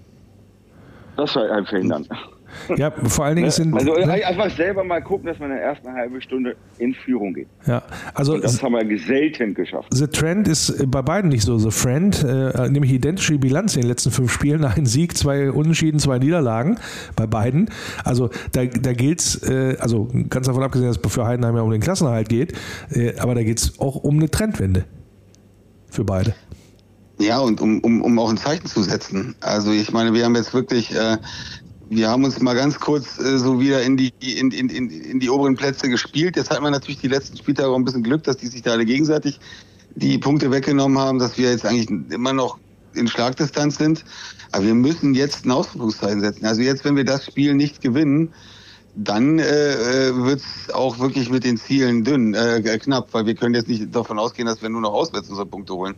Speaker 3: Das war halt verhindern.
Speaker 1: Ja, vor allen Dingen
Speaker 3: einfach selber mal gucken, dass man in der ersten halben Stunde in Führung geht.
Speaker 1: Ja, also
Speaker 3: und das haben wir selten geschafft.
Speaker 1: The Trend ist bei beiden nicht so. The Friend, nämlich identische Bilanz in den letzten 5 Spielen. Ein Sieg, 2 Unentschieden, 2 Niederlagen bei beiden. Also da gilt's, also ganz davon abgesehen, dass es für Heidenheim ja um den Klassenerhalt geht, aber da geht es auch um eine Trendwende für beide.
Speaker 4: Ja, und um auch ein Zeichen zu setzen. Also ich meine, wir haben jetzt wirklich wir haben uns mal ganz kurz so wieder in die oberen Plätze gespielt. Jetzt hat man natürlich die letzten Spieltage auch ein bisschen Glück, dass die sich da alle gegenseitig die Punkte weggenommen haben, dass wir jetzt eigentlich immer noch in Schlagdistanz sind. Aber wir müssen jetzt ein Ausrufungszeichen setzen. Also jetzt, wenn wir das Spiel nicht gewinnen, dann wird es auch wirklich mit den Zielen knapp, weil wir können jetzt nicht davon ausgehen, dass wir nur noch auswärts unsere Punkte holen.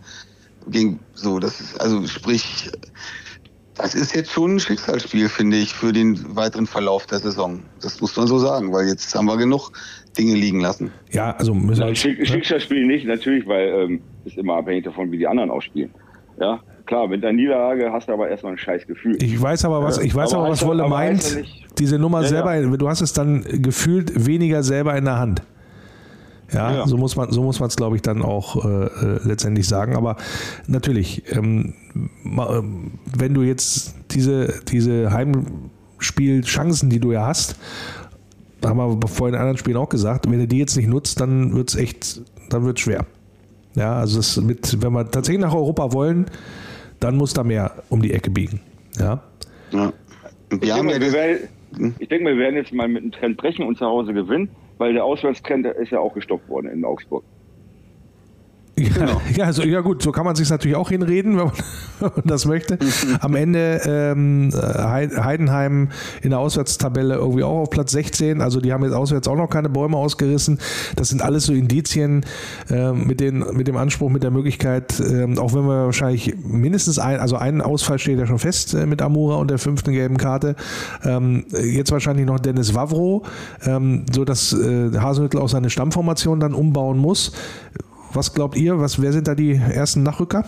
Speaker 4: Das ist, also sprich, das ist jetzt schon ein Schicksalsspiel, finde ich, für den weiteren Verlauf der Saison. Das muss man so sagen, weil jetzt haben wir genug Dinge liegen lassen.
Speaker 1: Ja, also müssen wir
Speaker 3: Schicksalsspiel nicht, natürlich, weil ist immer abhängig davon, wie die anderen ausspielen. Ja, klar, mit der Niederlage hast du aber erstmal ein scheiß Gefühl.
Speaker 1: Ich weiß aber, was Wolle meint. Diese Nummer selber, du hast es dann gefühlt weniger selber in der Hand. Ja, so muss man es, glaube ich, dann auch letztendlich sagen. Aber natürlich, wenn du jetzt diese Heimspielchancen, die du ja hast, haben wir vorhin in anderen Spielen auch gesagt, wenn du die jetzt nicht nutzt, dann wird's schwer. Ja, also wenn wir tatsächlich nach Europa wollen, dann muss da mehr um die Ecke biegen. Ja.
Speaker 3: Ich denke mal, wir werden jetzt mal mit dem Trend brechen und zu Hause gewinnen. Weil der Auswärtstrend ist ja auch gestoppt worden in Augsburg.
Speaker 1: Ja, genau. Ja, gut, so kann man sich natürlich auch hinreden, wenn man das möchte. Am Ende Heidenheim in der Auswärtstabelle irgendwie auch auf Platz 16. Also die haben jetzt auswärts auch noch keine Bäume ausgerissen. Das sind alles so Indizien mit dem Anspruch, mit der Möglichkeit, auch wenn wir wahrscheinlich mindestens einen Ausfall steht ja schon fest mit Amura und der 5. gelben Karte. Jetzt wahrscheinlich noch Dennis Wawro, so dass Hasenhüttl auch seine Stammformation dann umbauen muss. Was glaubt ihr? Wer sind da die ersten Nachrücker?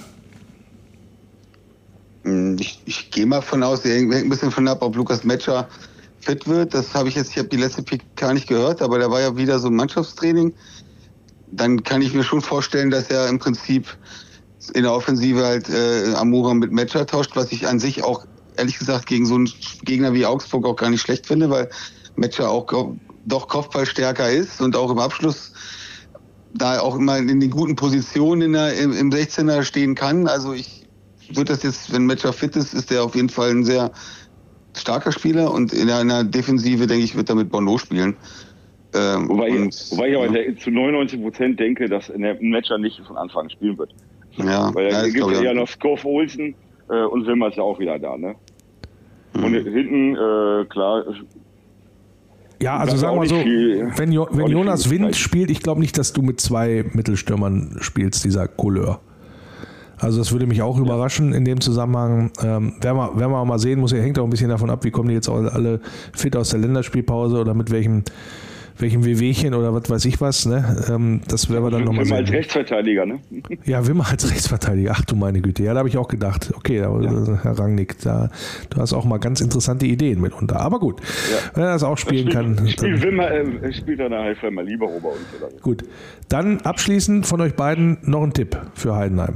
Speaker 4: Ich gehe mal von aus, hängt ein bisschen von ab, ob Lukas Metscher fit wird. Das habe ich habe die letzte PK nicht gehört, aber da war ja wieder so ein Mannschaftstraining. Dann kann ich mir schon vorstellen, dass er im Prinzip in der Offensive halt Amora mit Metscher tauscht, was ich an sich auch, ehrlich gesagt, gegen so einen Gegner wie Augsburg auch gar nicht schlecht finde, weil Metscher auch doch Kopfballstärker ist und auch im Abschluss da auch immer in den guten Positionen im 16er stehen kann. Also ich würde das jetzt, wenn Metscher fit ist der auf jeden Fall ein sehr starker Spieler und in einer Defensive, denke ich, wird er mit Bono spielen.
Speaker 3: Wobei ich aber zu 99% denke, dass ein Metscher nicht von Anfang an spielen wird.
Speaker 4: Ja,
Speaker 3: weil da gibt es ja noch Skov Olsen und Wilmer ist ja auch wieder da, ne? Und hinten, klar.
Speaker 1: Ja, also sagen wir mal so, wenn Jonas Wind spielt, ich glaube nicht, dass du mit 2 Mittelstürmern spielst, dieser Couleur. Also das würde mich auch überraschen in dem Zusammenhang. Werden wir mal sehen, hängt auch ein bisschen davon ab, wie kommen die jetzt alle fit aus der Länderspielpause oder mit welchem Wehwehchen oder was weiß ich was, ne? Das werden wir dann nochmal sehen.
Speaker 3: Wimmer als Rechtsverteidiger, ne?
Speaker 1: Ja, Wimmer als Rechtsverteidiger. Ach du meine Güte. Ja, da habe ich auch gedacht. Okay, Herr Rangnick, du hast auch mal ganz interessante Ideen mitunter. Aber gut, wenn er das auch spielen kann.
Speaker 3: Spielt er nachher mal Libero bei uns. Oder?
Speaker 1: Gut, dann abschließend von euch beiden noch ein Tipp für Heidenheim.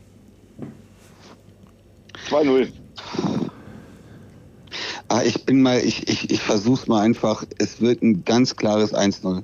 Speaker 1: 2-0.
Speaker 4: Ich versuch's mal einfach. Es wird ein ganz klares 1-0.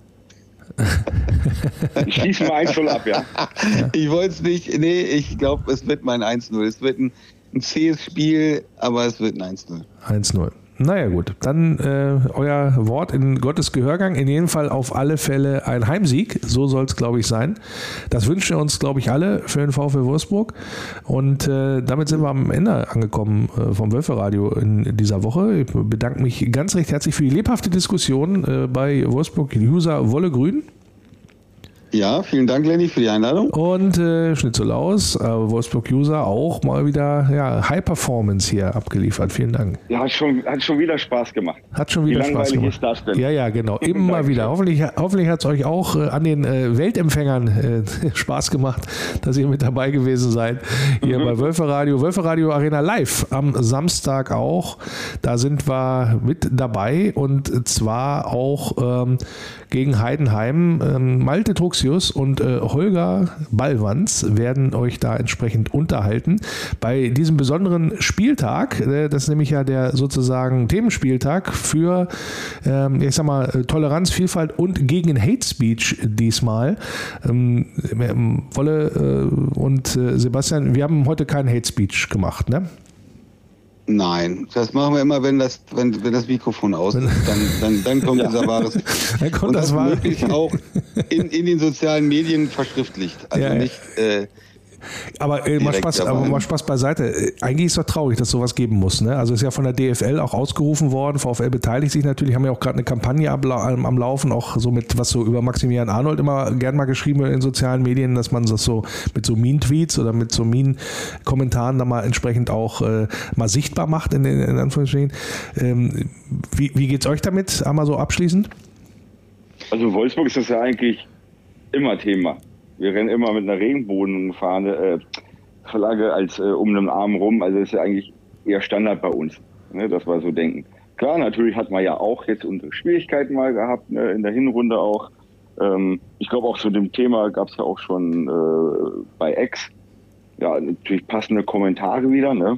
Speaker 3: Ich schließe mal 1-0 ab, ja.
Speaker 4: Ich wollte es nicht. Nee, ich glaube, es wird mein 1-0. Es wird ein zähes Spiel, aber es wird ein 1-0.
Speaker 1: 1-0. Naja gut, dann euer Wort in Gottes Gehörgang. In jedem Fall auf alle Fälle ein Heimsieg. So soll es, glaube ich, sein. Das wünschen wir uns, glaube ich, alle für den VfL Wolfsburg. Und damit sind wir am Ende angekommen vom Wölferadio in dieser Woche. Ich bedanke mich ganz recht herzlich für die lebhafte Diskussion bei Wolfsburg-User Wolle Grün.
Speaker 4: Ja, vielen Dank, Lenny, für die Einladung.
Speaker 1: Und Schnitzelaus, Wolfsburg-User, auch mal wieder High Performance hier abgeliefert. Vielen Dank.
Speaker 3: Ja, hat schon wieder Spaß gemacht.
Speaker 1: Hat schon wieder Spaß gemacht.
Speaker 3: Wie langweilig ist das denn?
Speaker 1: Ja, genau. Immer wieder. Hoffentlich hat es euch auch an den Weltempfängern Spaß gemacht, dass ihr mit dabei gewesen seid. Hier bei Wölferadio. Wölferadio Arena Live am Samstag auch. Da sind wir mit dabei und zwar auch gegen Heidenheim. Malte Truxius und Holger Ballwanz werden euch da entsprechend unterhalten. Bei diesem besonderen Spieltag, das ist nämlich ja der sozusagen Themenspieltag für, ich sag mal, Toleranz, Vielfalt und gegen Hate Speech diesmal. Wolle und Sebastian, wir haben heute keinen Hate Speech gemacht, ne?
Speaker 4: Nein, das machen wir immer, wenn das Mikrofon aus ist. Dann kommt unser wahres.
Speaker 1: Dann kommt das wahre.
Speaker 4: Möglich auch in den sozialen Medien verschriftlicht. Also nicht.
Speaker 1: Aber mal Spaß beiseite. Eigentlich ist doch traurig, dass sowas geben muss. Ne? Also ist ja von der DFL auch ausgerufen worden. VfL beteiligt sich natürlich, haben ja auch gerade eine Kampagne am Laufen, auch so mit, was so über Maximilian Arnold immer gern mal geschrieben wird in sozialen Medien, dass man das so mit so Mean-Tweets oder mit so Mean-Kommentaren dann mal entsprechend auch mal sichtbar macht in Anführungsstrichen. Wie geht's euch damit? Einmal so abschließend?
Speaker 3: Also Wolfsburg ist das ja eigentlich immer Thema. Wir rennen immer mit einer Regenbogenfahne, Flagge als um den Arm rum. Also das ist ja eigentlich eher Standard bei uns, ne, dass wir so denken. Klar, natürlich hat man ja auch jetzt unsere Schwierigkeiten mal gehabt, ne, in der Hinrunde auch. Ich glaube auch zu dem Thema gab es ja auch schon bei X. Ja, natürlich passende Kommentare wieder. Ne?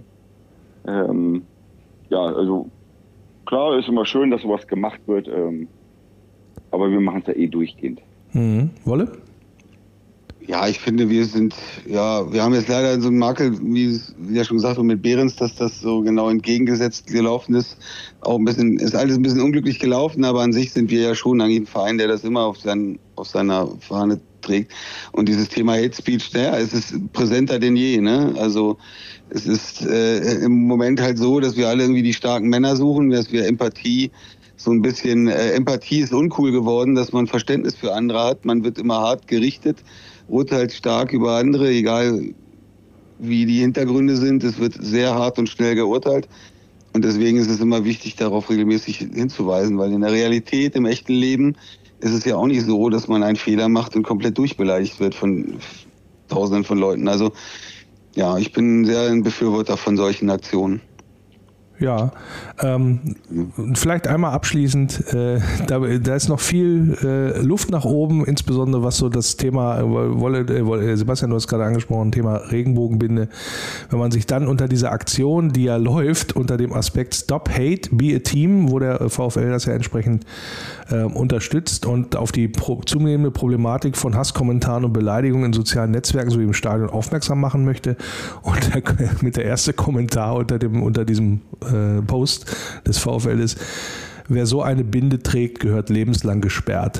Speaker 3: Ja, also klar, ist immer schön, dass sowas gemacht wird. Aber wir machen es ja durchgehend.
Speaker 1: Wolle?
Speaker 4: Ja, ich finde, wir haben jetzt leider so einen Makel, wie ja schon gesagt wurde, mit Behrens, dass das so genau entgegengesetzt gelaufen ist. Auch ist alles ein bisschen unglücklich gelaufen, aber an sich sind wir ja schon eigentlich ein Verein, der das immer auf seiner Fahne trägt. Und dieses Thema Hate Speech, es ist präsenter denn je, ne? Also, es ist im Moment halt so, dass wir alle irgendwie die starken Männer suchen, dass wir Empathie ist uncool geworden, dass man Verständnis für andere hat. Man wird immer hart gerichtet, urteilt stark über andere, egal wie die Hintergründe sind. Es wird sehr hart und schnell geurteilt. Und deswegen ist es immer wichtig, darauf regelmäßig hinzuweisen, weil in der Realität, im echten Leben, ist es ja auch nicht so, dass man einen Fehler macht und komplett durchbeleidigt wird von Tausenden von Leuten. Also ja, ich bin sehr ein Befürworter von solchen Aktionen.
Speaker 1: Ja, vielleicht einmal abschließend, da ist noch viel Luft nach oben, insbesondere was so das Thema, Sebastian, du hast gerade angesprochen, Thema Regenbogenbinde. Wenn man sich dann unter dieser Aktion, die ja läuft, unter dem Aspekt Stop Hate, Be a Team, wo der VfL das ja entsprechend unterstützt und auf die zunehmende Problematik von Hasskommentaren und Beleidigungen in sozialen Netzwerken sowie im Stadion aufmerksam machen möchte. Und mit der erste Kommentar unter diesem Post des VfL ist: Wer so eine Binde trägt, gehört lebenslang gesperrt.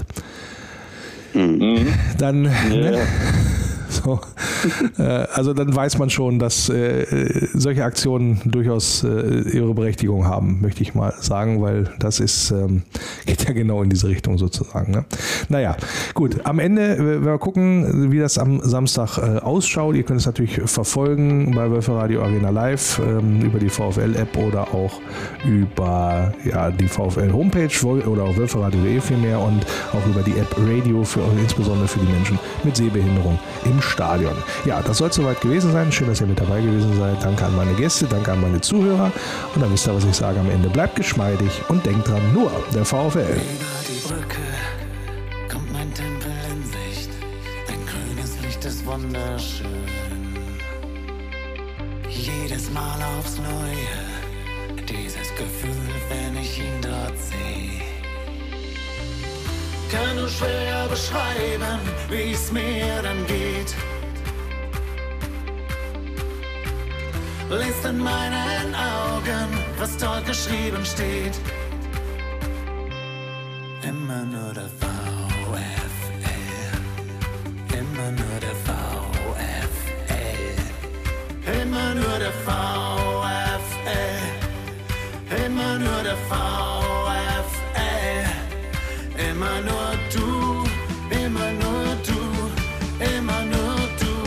Speaker 1: Dann, ne? So. Also dann weiß man schon, dass solche Aktionen durchaus ihre Berechtigung haben, möchte ich mal sagen, weil das ist, geht ja genau in diese Richtung sozusagen. Ne? Naja, gut, am Ende werden wir gucken, wie das am Samstag ausschaut. Ihr könnt es natürlich verfolgen bei Wölferadio Arena Live, über die VfL-App oder auch über die VfL-Homepage oder auch wölferadio.de vielmehr und auch über die App Radio, insbesondere für die Menschen mit Sehbehinderung im Stadion. Ja, das soll soweit gewesen sein. Schön, dass ihr mit dabei gewesen seid. Danke an meine Gäste, danke an meine Zuhörer. Und dann wisst ihr, was ich sage am Ende. Bleibt geschmeidig und denkt dran, nur der VfL.
Speaker 5: Über die Brücke kommt mein Tempel in Sicht. Dein grünes Licht ist wunderschön. Jedes Mal aufs Neue, dieses Gefühl, wenn ich ihn dort sehe. Kann nur schwer beschreiben, wie es mir dann geht. Lest in meinen Augen, was dort geschrieben steht. Immer nur der VfL, immer nur der VfL, immer nur der VfL, immer nur der VfL, immer nur du, immer nur du, immer nur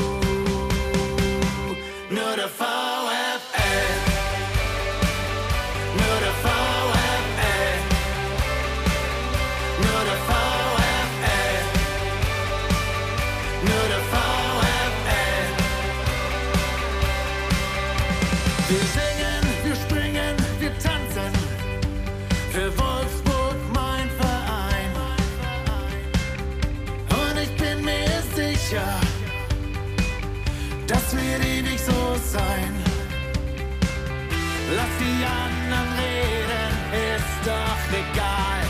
Speaker 5: du, nur der VfL. Wir singen, wir springen, wir tanzen, für Wolfsburg mein Verein. Und ich bin mir sicher, das wird ewig so sein. Lass die anderen reden, ist doch egal.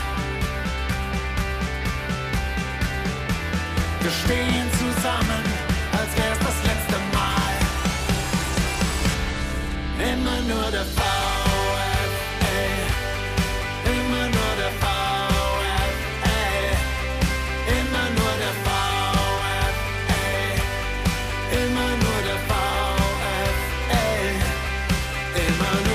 Speaker 5: Wir stehen zusammen, als wär's das letzte Mal. Immer nur der VfL, immer nur der VfL, immer nur der VfL, immer nur der VfL, immer nur